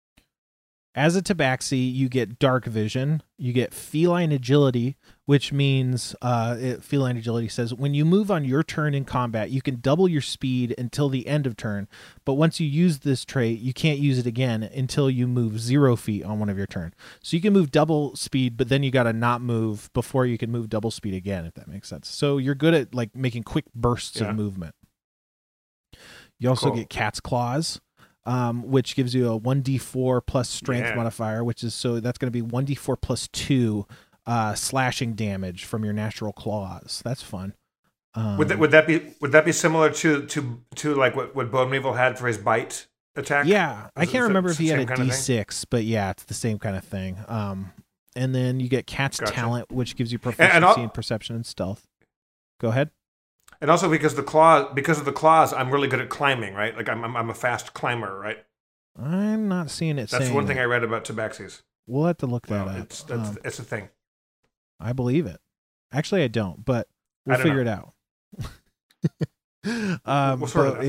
As a tabaxi, you get dark vision, you get feline agility, which means feline agility says when you move on your turn in combat, you can double your speed until the end of turn. But once you use this trait, you can't use it again until you move 0 feet on one of your turn. So you can move double speed, but then you got to not move before you can move double speed again, if that makes sense. So you're good at like making quick bursts Yeah. of movement. You also Cool. get cat's claws. Which gives you a 1d4 plus strength Yeah. modifier, that's going to be 1d4 plus 2 slashing damage from your natural claws. That's fun. Would that be similar to like what Bone Weevil had for his bite attack? Yeah, I Is can't it remember the if he had a same kind of thing? d6, but yeah, it's the same kind of thing. And then you get cat's Gotcha. talent, which gives you and proficiency in perception and stealth. Go ahead. And also because of the claws, I'm really good at climbing, right? Like I'm a fast climber, right? I'm not seeing it. That's saying one thing that. I read about tabaxis. We'll have to look that Well, up. it's a thing. I believe it. Actually, I don't, but we'll I don't figure it out. We'll sort it But out.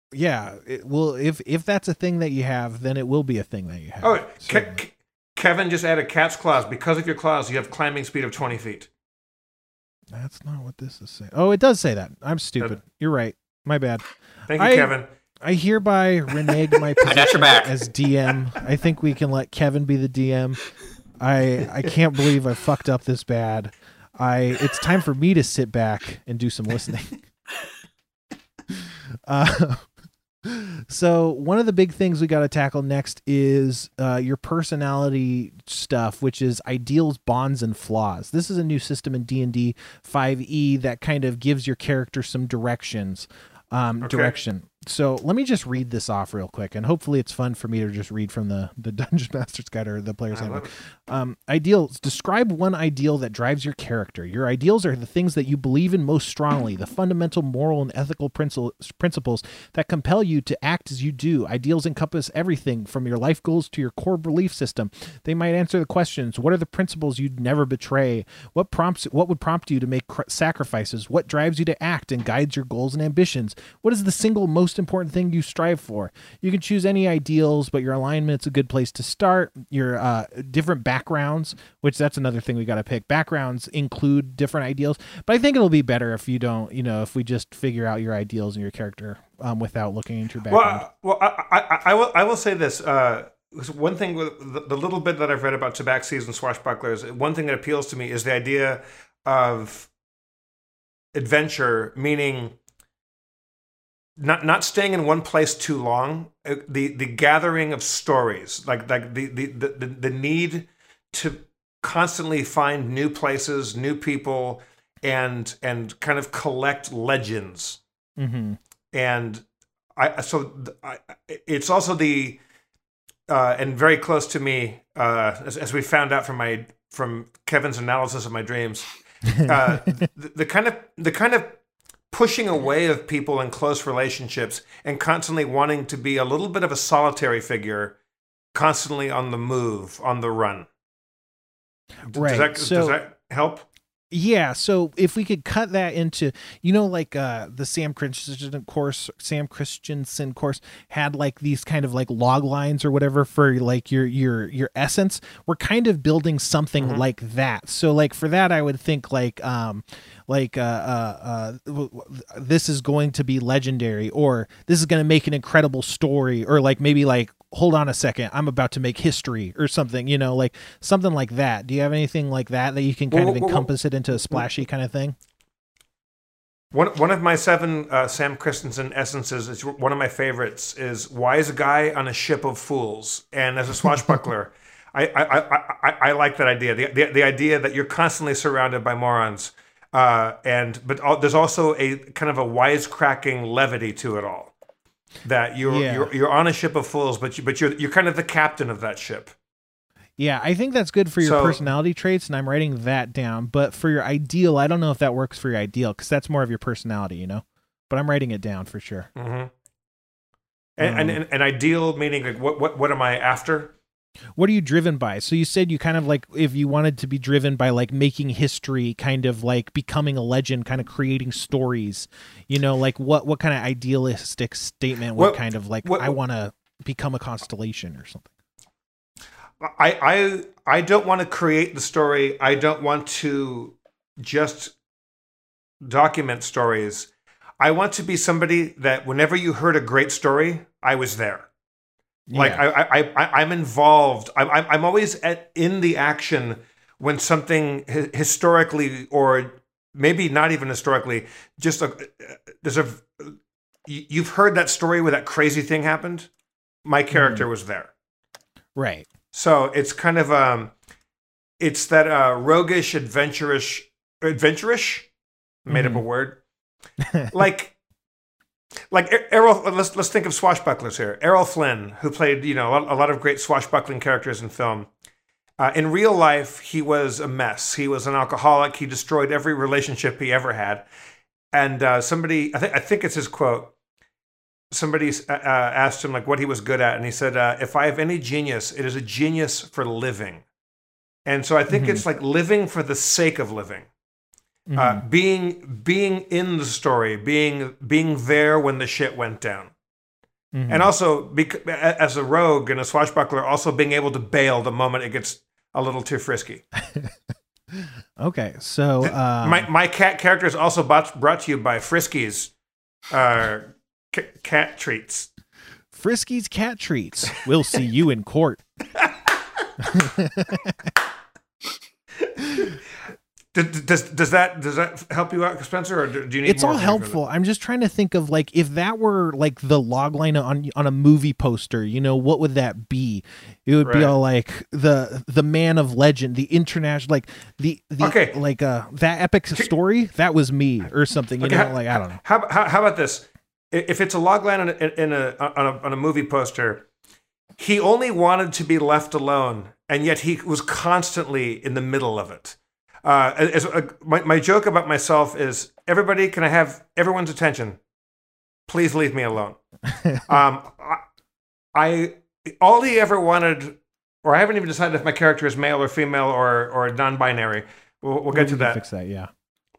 if that's a thing that you have, then it will be a thing that you have. Oh, So- Kevin just added cat's claws. Because of your claws, you have climbing speed of 20 feet. that's not what this is saying. Oh, it does say that. I'm stupid. You're right. My bad. Thank you, Kevin. I hereby renege my got your position back. as DM. I think we can let Kevin be the DM. I can't believe I fucked up this bad. It's time for me to sit back and do some listening. So one of the big things we got to tackle next is your personality stuff, which is ideals, bonds, and flaws. This is a new system in D&D 5e that kind of gives your character some direction. So let me just read this off real quick, and hopefully it's fun for me to just read from the Dungeon Master's Guide or the Player's Handbook. Ideals. Describe one ideal that drives your character. Your ideals are the things that you believe in most strongly, the fundamental moral and ethical principles that compel you to act as you do. Ideals encompass everything from your life goals to your core belief system. They might answer the questions: what are the principles you'd never betray? What would prompt you to make sacrifices? What drives you to act and guides your goals and ambitions? What is the single most important thing you strive for? You can choose any ideals, but your alignment's a good place to start. Your different backgrounds, which that's another thing we got to pick. Backgrounds include different ideals, but I think it'll be better if you don't, if we just figure out your ideals and your character without looking into your background. I will say this. One thing with the little bit that I've read about Tabaxis and Swashbucklers, one thing that appeals to me is the idea of adventure, meaning not staying in one place too long. The gathering of stories, like the need to constantly find new places, new people, and kind of collect legends. Mm-hmm. And it's also the and very close to me, as we found out from Kevin's analysis of my dreams, the kind of pushing away of people in close relationships and constantly wanting to be a little bit of a solitary figure, constantly on the move, on the run. Right. Does that help? Yeah, so if we could cut that into, like the Sam Christensen course had like these kind of like log lines or whatever for like your essence. We're kind of building something like that. So like for that, I would think this is going to be legendary, or this is going to make an incredible story, or like maybe like, hold on a second, I'm about to make history or something, like something like that. Do you have anything like that you can kind of encompass it into a splashy kind of thing? One of my 7 Sam Christensen essences is one of my favorites. Is wise guy on a ship of fools, and as a swashbuckler, I like that idea. The idea that you're constantly surrounded by morons, but there's also a kind of a wisecracking levity to it all. That you're on a ship of fools, but you're kind of the captain of that ship. Yeah, I think that's good for your personality traits, and I'm writing that down. But for your ideal, I don't know if that works for your ideal, because that's more of your personality, But I'm writing it down for sure. Mm-hmm. And ideal meaning like what am I after? What are you driven by? So you said you kind of like, if you wanted to be driven by like making history, kind of like becoming a legend, kind of creating stories, like what kind of idealistic statement would kind of like, I want to become a constellation or something? I don't want to create the story. I don't want to just document stories. I want to be somebody that whenever you heard a great story, I was there. Like I'm involved. I'm always in the action when something historically, or maybe not even historically, just you've heard that story where that crazy thing happened. My character was there, right? So it's kind of it's that roguish, adventurous, made up a word, Like Errol, let's think of swashbucklers here. Errol Flynn, who played a lot of great swashbuckling characters in film. In real life, he was a mess. He was an alcoholic. He destroyed every relationship he ever had. And somebody, I think it's his quote. Somebody asked him like what he was good at, and he said, "If I have any genius, it is a genius for living." And so I think it's like living for the sake of living. Being in the story, being there when the shit went down, and also as a rogue and a swashbuckler, also being able to bail the moment it gets a little too frisky. Okay, so my cat character is also brought to you by Friskies cat treats. Friskies cat treats. We'll see you in court. Does that help you out, Spencer, or do you need It's more all helpful. I'm just trying to think of like if that were like the log line on a movie poster, you know, what would that be? It would be all like the man of legend, the international, like the okay, like that epic story. That was me or something. You know, like I don't know. How about this? If it's a log line on a movie poster, he only wanted to be left alone, and yet he was constantly in the middle of it. My joke about myself is, everybody, can I have everyone's attention? Please leave me alone. I all he ever wanted, or I haven't even decided if my character is male or female or non-binary. We'll get to that. Fix that, yeah.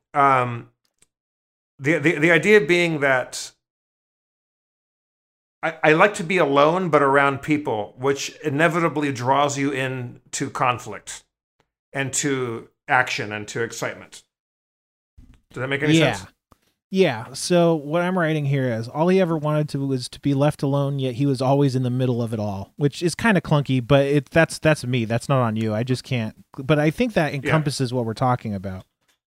The idea being that I like to be alone, but around people, which inevitably draws you into conflict and to action and to excitement. Does that make any sense? Yeah. So what I'm writing here is all he ever wanted was to be left alone, yet he was always in the middle of it all, which is kind of clunky, but that's me. That's not on you. I just can't. But I think that encompasses what we're talking about.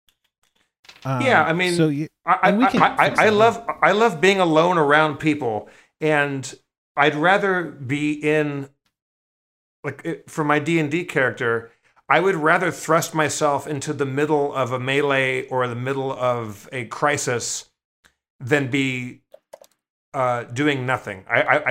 I mean, so I love being alone around people, and I'd rather be in, like, for my D&D character, I would rather thrust myself into the middle of a melee or the middle of a crisis than be doing nothing.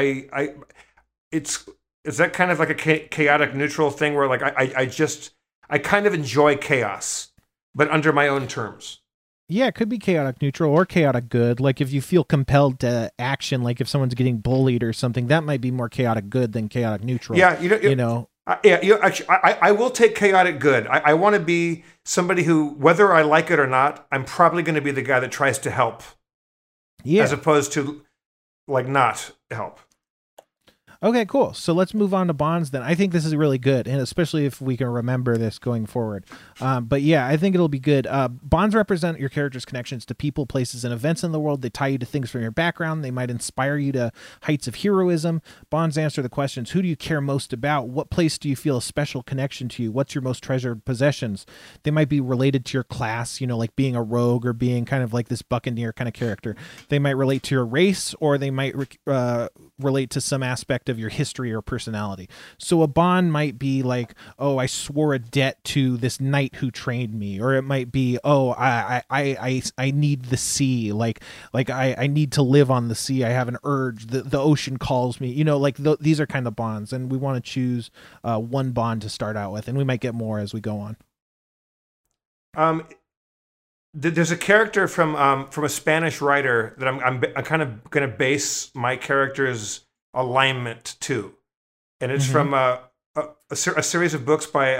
Is that kind of like a chaotic neutral thing where, like, I kind of enjoy chaos, but under my own terms. Yeah, it could be chaotic neutral or chaotic good. Like if you feel compelled to action, like if someone's getting bullied or something, that might be more chaotic good than chaotic neutral. Yeah, you know. Actually, I will take chaotic good. I want to be somebody who, whether I like it or not, I'm probably going to be the guy that tries to help. Yeah. As opposed to, like, not help. Okay, cool. So let's move on to bonds then. I think this is really good, and especially if we can remember this going forward. But yeah, I think it'll be good. Bonds represent your character's connections to people, places, and events in the world. They tie you to things from your background. They might inspire you to heights of heroism. Bonds answer the questions: who do you care most about? What place do you feel a special connection to? What's your most treasured possessions? They might be related to your class, you know, like being a rogue or being kind of like this buccaneer kind of character. They might relate to your race, or they might relate to some aspect of your history or personality. So a bond might be like, oh, I swore a debt to this knight who trained me, or it might be, oh, I need the sea, like I need to live on the sea. I have an urge. The ocean calls me. You know, like these are kind of bonds, and we want to choose one bond to start out with, and we might get more as we go on. There's a character from a Spanish writer that I'm kind of going to base my character's alignment to, and it's from a series of books by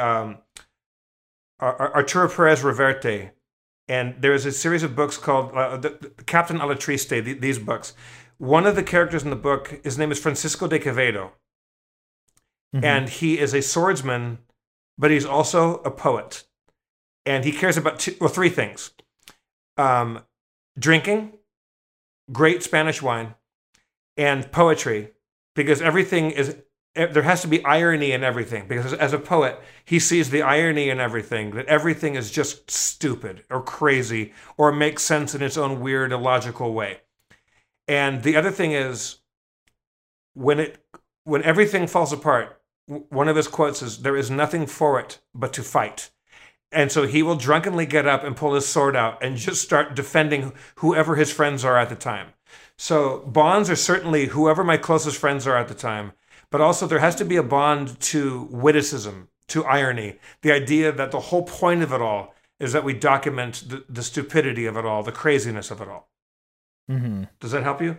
Arturo Perez Reverte, and there is a series of books called Captain Alatriste. These books. One of the characters in the book, his name is Francisco de Quevedo, and he is a swordsman, but he's also a poet, and he cares about three things: drinking, great Spanish wine, and poetry. Because there has to be irony in everything. Because as a poet, he sees the irony in everything, that everything is just stupid or crazy or makes sense in its own weird, illogical way. And the other thing is, when everything falls apart, one of his quotes is, "There is nothing for it but to fight." And so he will drunkenly get up and pull his sword out and just start defending whoever his friends are at the time. So bonds are certainly whoever my closest friends are at the time, but also there has to be a bond to witticism, to irony, the idea that the whole point of it all is that we document the stupidity of it all, the craziness of it all. Does that help you?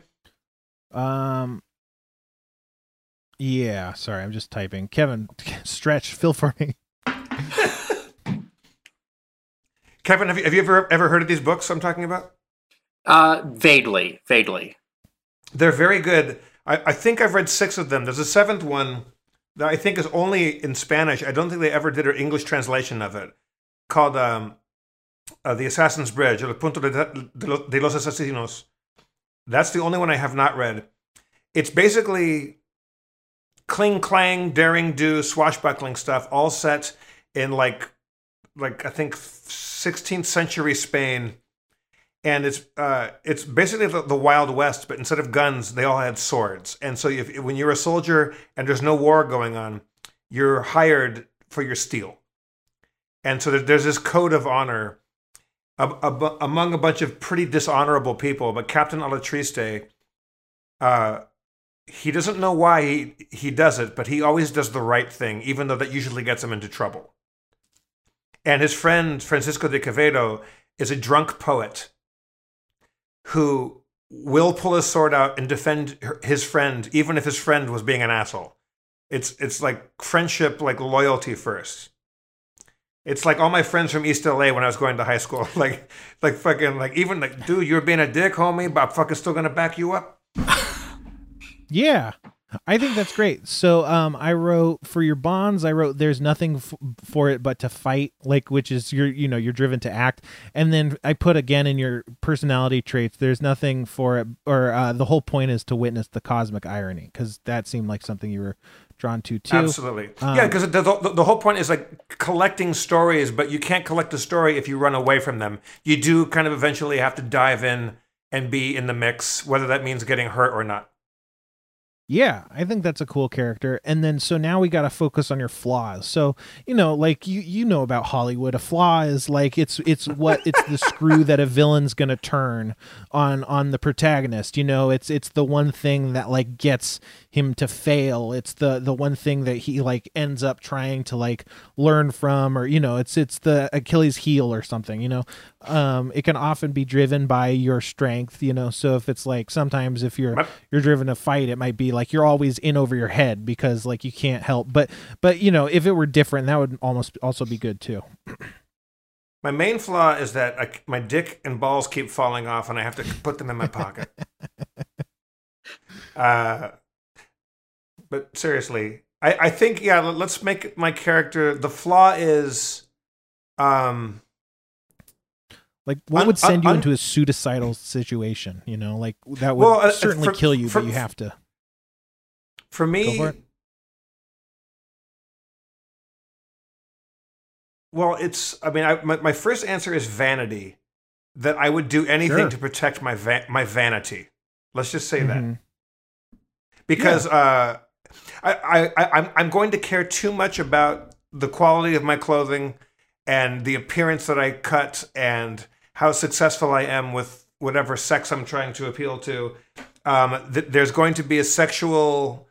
Yeah, sorry, I'm just typing. Kevin, stretch, fill for me. Kevin, have you ever heard of these books I'm talking about? Vaguely. They're very good. I think I've read 6 of them. There's a 7th one that I think is only in Spanish. I don't think they ever did an English translation of it, called The Assassin's Bridge, El Punto de los Asesinos. That's the only one I have not read. It's basically cling clang, daring do, swashbuckling stuff, all set in like like I think 16th century Spain, and it's basically the Wild West, but instead of guns, they all had swords. And so when you're a soldier and there's no war going on, you're hired for your steel. And so there's this code of honor among a bunch of pretty dishonorable people. But Captain Alatriste, he doesn't know why he does it, but he always does the right thing, even though that usually gets him into trouble. And his friend, Francisco de Quevedo, is a drunk poet who will pull his sword out and defend his friend, even if his friend was being an asshole. It's like friendship, like loyalty first. It's like all my friends from East LA when I was going to high school. Like fucking, like, even like, dude, you're being a dick, homie, but I'm fucking still gonna back you up. Yeah, I think that's great. So I wrote for your bonds, I wrote there's nothing for it but to fight, like, which is you're driven to act. And then I put again in your personality traits, there's nothing for it, or the whole point is to witness the cosmic irony, because that seemed like something you were drawn to too. Absolutely. Yeah, because the whole point is like collecting stories, but you can't collect a story if you run away from them. You do kind of eventually have to dive in and be in the mix, whether that means getting hurt or not. Yeah, I think that's a cool character. And then so now we got to focus on your flaws. So, like you know about Hollywood, a flaw is like it's the screw that a villain's going to turn on the protagonist. It's the one thing that like gets him to fail. It's the one thing that he like ends up trying to like learn from, or it's the Achilles heel or something. It can often be driven by your strength. So if it's like sometimes if you're driven to fight, it might be like you're always in over your head because like you can't help. But if it were different, that would almost also be good too. My main flaw is that my dick and balls keep falling off, and I have to put them in my pocket. But seriously, I think, yeah, let's make my character, the flaw is, like, what would send you into a suicidal situation? Like that would certainly kill you, but you have to. For me, Go for it. Well, my first answer is vanity. That I would do anything to protect my vanity. Let's just say that. Because I'm going to care too much about the quality of my clothing and the appearance that I cut and how successful I am with whatever sex I'm trying to appeal to. There's going to be a sexual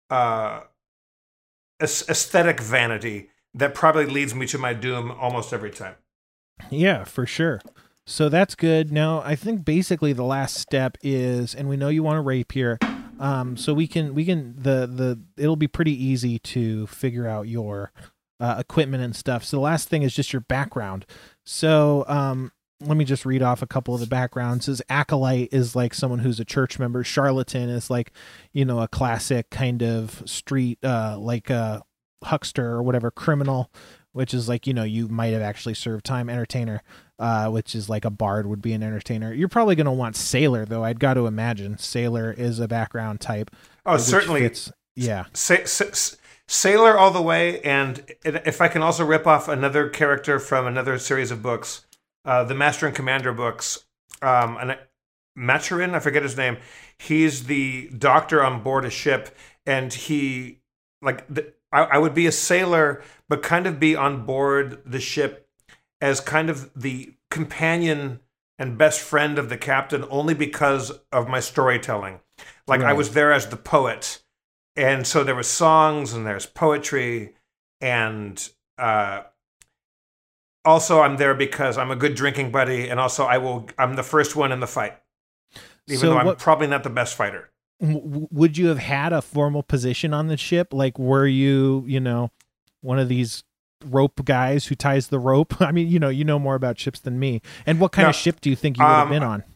aesthetic vanity that probably leads me to my doom almost every time. Yeah, for sure. So that's good. Now, I think basically the last step is, and we know you want to rape here, so we can it'll be pretty easy to figure out your equipment and stuff. So the last thing is just your background. So let me just read off a couple of the backgrounds. His acolyte is like someone who's a church member. Charlatan is like, a classic kind of street, like a huckster or whatever, criminal, which is like, you might have actually served time. Entertainer, which is like a bard would be an entertainer. You're probably going to want sailor, though. I'd got to imagine sailor is a background type. Oh, certainly. Yeah. Sailor all the way. And if I can also rip off another character from another series of books, the Master and Commander books, and Maturin, I forget his name. He's the doctor on board a ship, and he I would be a sailor, but kind of be on board the ship as kind of the companion and best friend of the captain, only because of my storytelling. Like, right. I was there as the poet, and so there were songs and there's poetry, and also I'm there because I'm a good drinking buddy, and also I'm the first one in the fight, even though I'm probably not the best fighter. Would you have had a formal position on the ship? Like, were you, one of these rope guys who ties the rope? I mean, you know more about ships than me. And what kind of ship do you think you would have been on?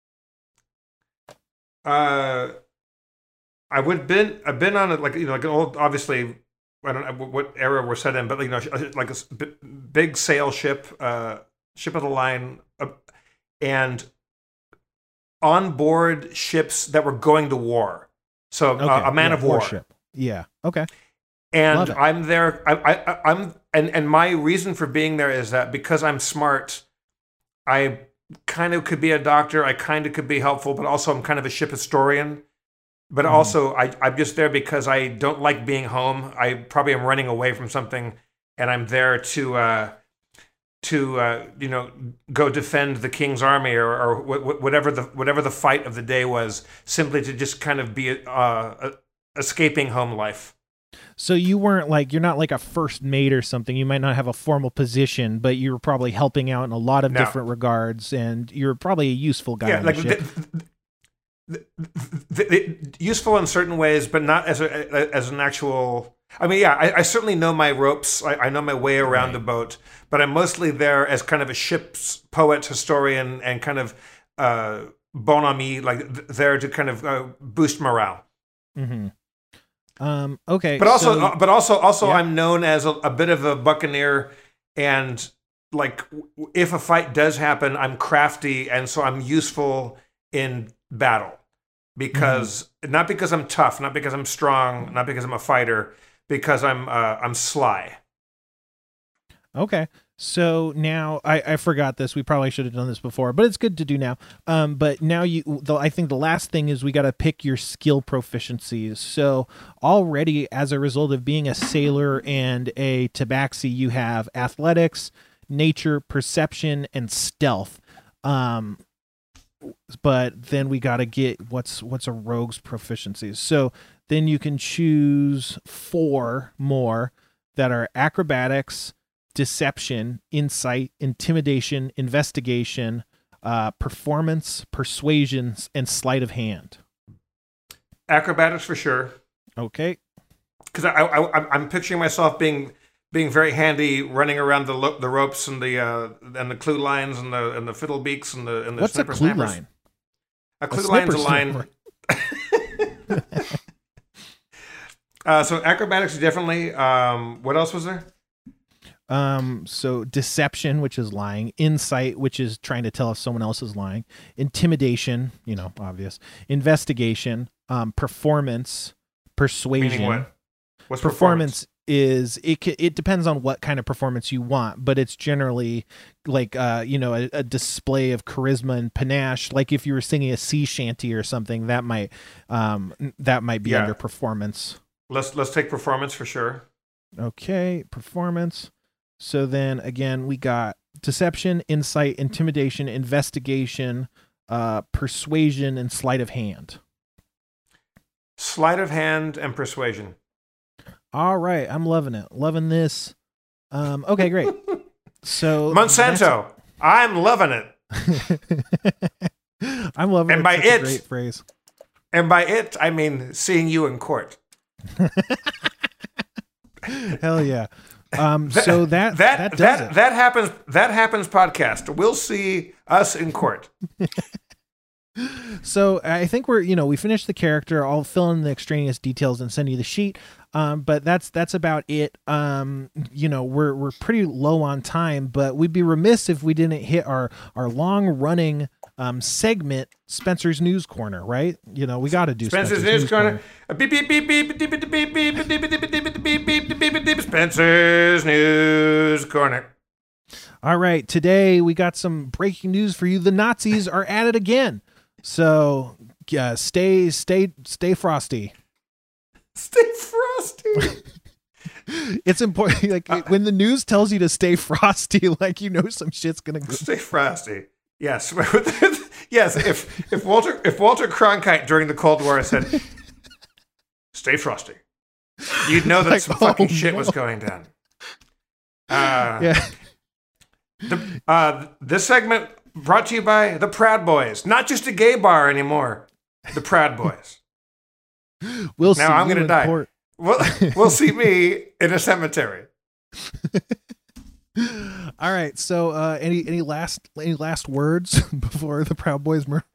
I've been on it, like an old, obviously, I don't know what era we're set in, but like a big sail ship, ship of the line, and on board ships that were going to war. So a man of war ship. Yeah. Okay. And I'm there. and my reason for being there is that because I'm smart, I kind of could be a doctor. I kind of could be helpful, but also I'm kind of a ship historian. But also, I'm just there because I don't like being home. I probably am running away from something, and I'm there to go defend the king's army or whatever the fight of the day was, simply to just kind of be escaping home life. So you're not like a first mate or something. You might not have a formal position, but you're probably helping out in a lot of different regards, and you're probably a useful guy. Yeah, like useful in certain ways, but not as an actual. I mean, yeah, I certainly know my ropes. I know my way around a boat, but I'm mostly there as kind of a ship's poet, historian, and kind of bon ami, like there to kind of boost morale. Mm-hmm. Okay, but also, I'm known as a bit of a buccaneer, and like if a fight does happen, I'm crafty, and so I'm useful in battle because not because I'm tough, not because I'm strong, not because I'm a fighter, because I'm sly. Okay. So now I forgot this. We probably should have done this before, but it's good to do now. But now I think the last thing is we got to pick your skill proficiencies. So already as a result of being a sailor and a tabaxi, you have athletics, nature, perception, and stealth. But then we got to get what's a rogue's proficiencies. So then you can choose 4 more that are acrobatics, deception, insight, intimidation, investigation, performance, persuasion, and sleight of hand. Acrobatics for sure. Okay. Because I'm picturing myself being very handy, running around the ropes and the clue lines and the fiddle beaks and the What's snipper a clue snappers. line? A clue line's a line. So acrobatics definitely. What else was there? So deception, which is lying, insight, which is trying to tell if someone else is lying, intimidation, obvious, investigation, performance, persuasion. Meaning what? What's performance? Is it depends on what kind of performance you want, but it's generally like a display of charisma and panache. Like if you were singing a sea shanty or something, that might be under performance. Let's take performance for sure. Okay, performance. So then again, we got deception, insight, intimidation, investigation, persuasion, and sleight of hand. Sleight of hand and persuasion. All right, I'm loving it. Loving this. Okay, great. So Monsanto, I'm loving it. I'm loving and it. By Such it, a great phrase. And by it, I mean seeing you in court. Hell yeah. So that does it. That happens podcast. We'll see us in court. So I think we finished the character. I'll fill in the extraneous details and send you the sheet. But that's about it. We're pretty low on time, but we'd be remiss if we didn't hit our long running segment, Spencer's News Corner, right? We got to do Spencer's News Corner. Beep beep beep beep beep beep beep beep beep beep beep beep beep. Spencer's News Corner. All right, today we got some breaking news for you. The Nazis are at it again. So stay frosty. Stay frosty. It's important. Like when the news tells you to stay frosty, some shit's gonna go. Stay frosty. Yes. Yes. If Walter Cronkite during the Cold War said, "Stay frosty," you'd know that some fucking shit was going down. Yeah. This segment brought to you by the Proud Boys. Not just a gay bar anymore. The Proud Boys. We'll see. Now I'm going to die. Court. We'll see me in a cemetery. All right. So, any last words before the Proud Boys murder?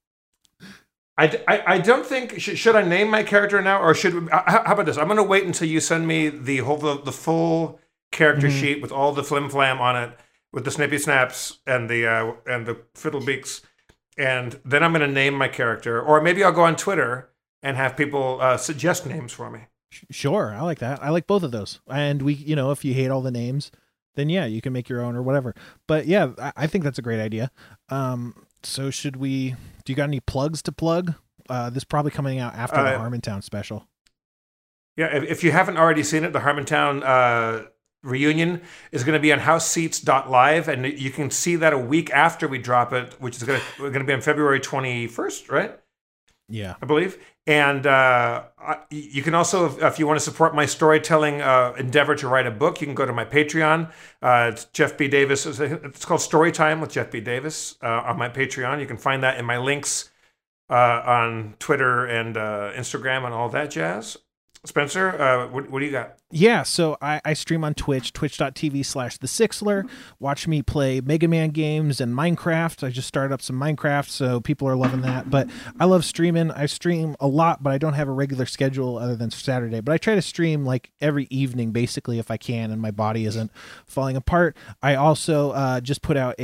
I don't think should I name my character now, or should how about this? I'm going to wait until you send me the full character sheet with all the flim flam on it, with the snippy snaps and the fiddle beaks, and then I'm going to name my character, or maybe I'll go on Twitter and have people suggest names for me. Sure, I like that. I like both of those. And we, if you hate all the names, then yeah, you can make your own or whatever. But yeah, I think that's a great idea. So do you got any plugs to plug? This is probably coming out after the Harmontown special. Yeah, if you haven't already seen it, the Harmontown reunion is going to be on houseseats.live, and you can see that a week after we drop it, which is going to be on February 21st, right? Yeah, I believe. And you can also, if you want to support my storytelling endeavor to write a book, you can go to my Patreon. It's Jeff B. Davis. It's called Storytime with Jeff B. Davis on my Patreon. You can find that in my links on Twitter and Instagram and all that jazz. Spencer, what do you got? Yeah, so I stream on Twitch, twitch.tv/thesixler. Watch me play Mega Man games and Minecraft. I just started up some Minecraft, so people are loving that. But I love streaming. I stream a lot, but I don't have a regular schedule other than Saturday. But I try to stream like every evening, basically, if I can, and my body isn't falling apart. I also just put out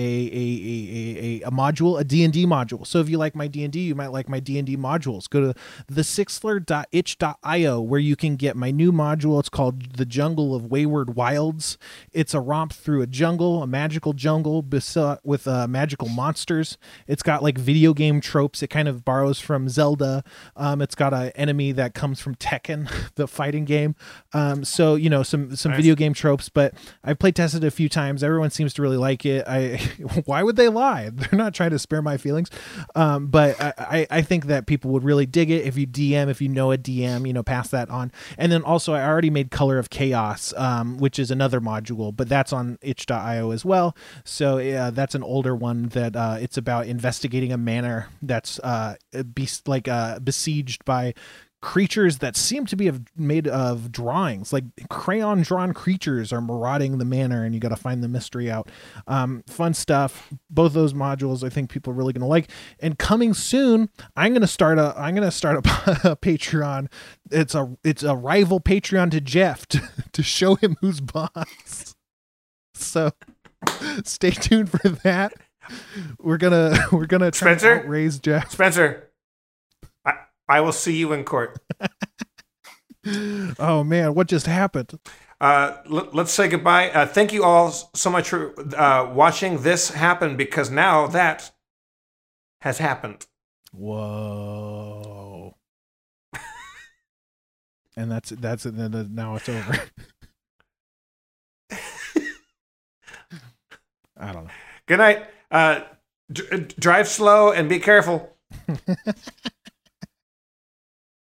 a module, a D&D module. So if you like my D&D, you might like my D&D modules. Go to thesixler.itch.io, where you can get my new module. It's called The Jungle of Wayward Wilds. It's a romp through a jungle, a magical jungle with magical monsters. It's got like video game tropes. It kind of borrows from Zelda. It's got an enemy that comes from Tekken, the fighting game. So some nice video game tropes. But I've play tested it a few times. Everyone seems to really like it. Why would they lie? They're not trying to spare my feelings. But I think that people would really dig it if you DM, if you know a DM, pass that on. And then also I already made Color of Chaos, which is another module, but that's on itch.io as well. So that's an older one that it's about investigating a manor that's besieged by creatures that seem to be made of drawings, like crayon drawn creatures are marauding the manor, and you got to find the mystery out. Fun stuff. Both those modules I think people are really going to like. And coming soon, I'm going to start a Patreon. It's a rival Patreon to Jeff to show him who's boss. So stay tuned for that. We're gonna try to raise Jeff. Spencer, I will see you in court. Oh man, what just happened? Let's say goodbye. Thank you all so much for watching this happen, because now that has happened. Whoa. And that's it. Now it's over. I don't know. Good night. Drive slow and be careful.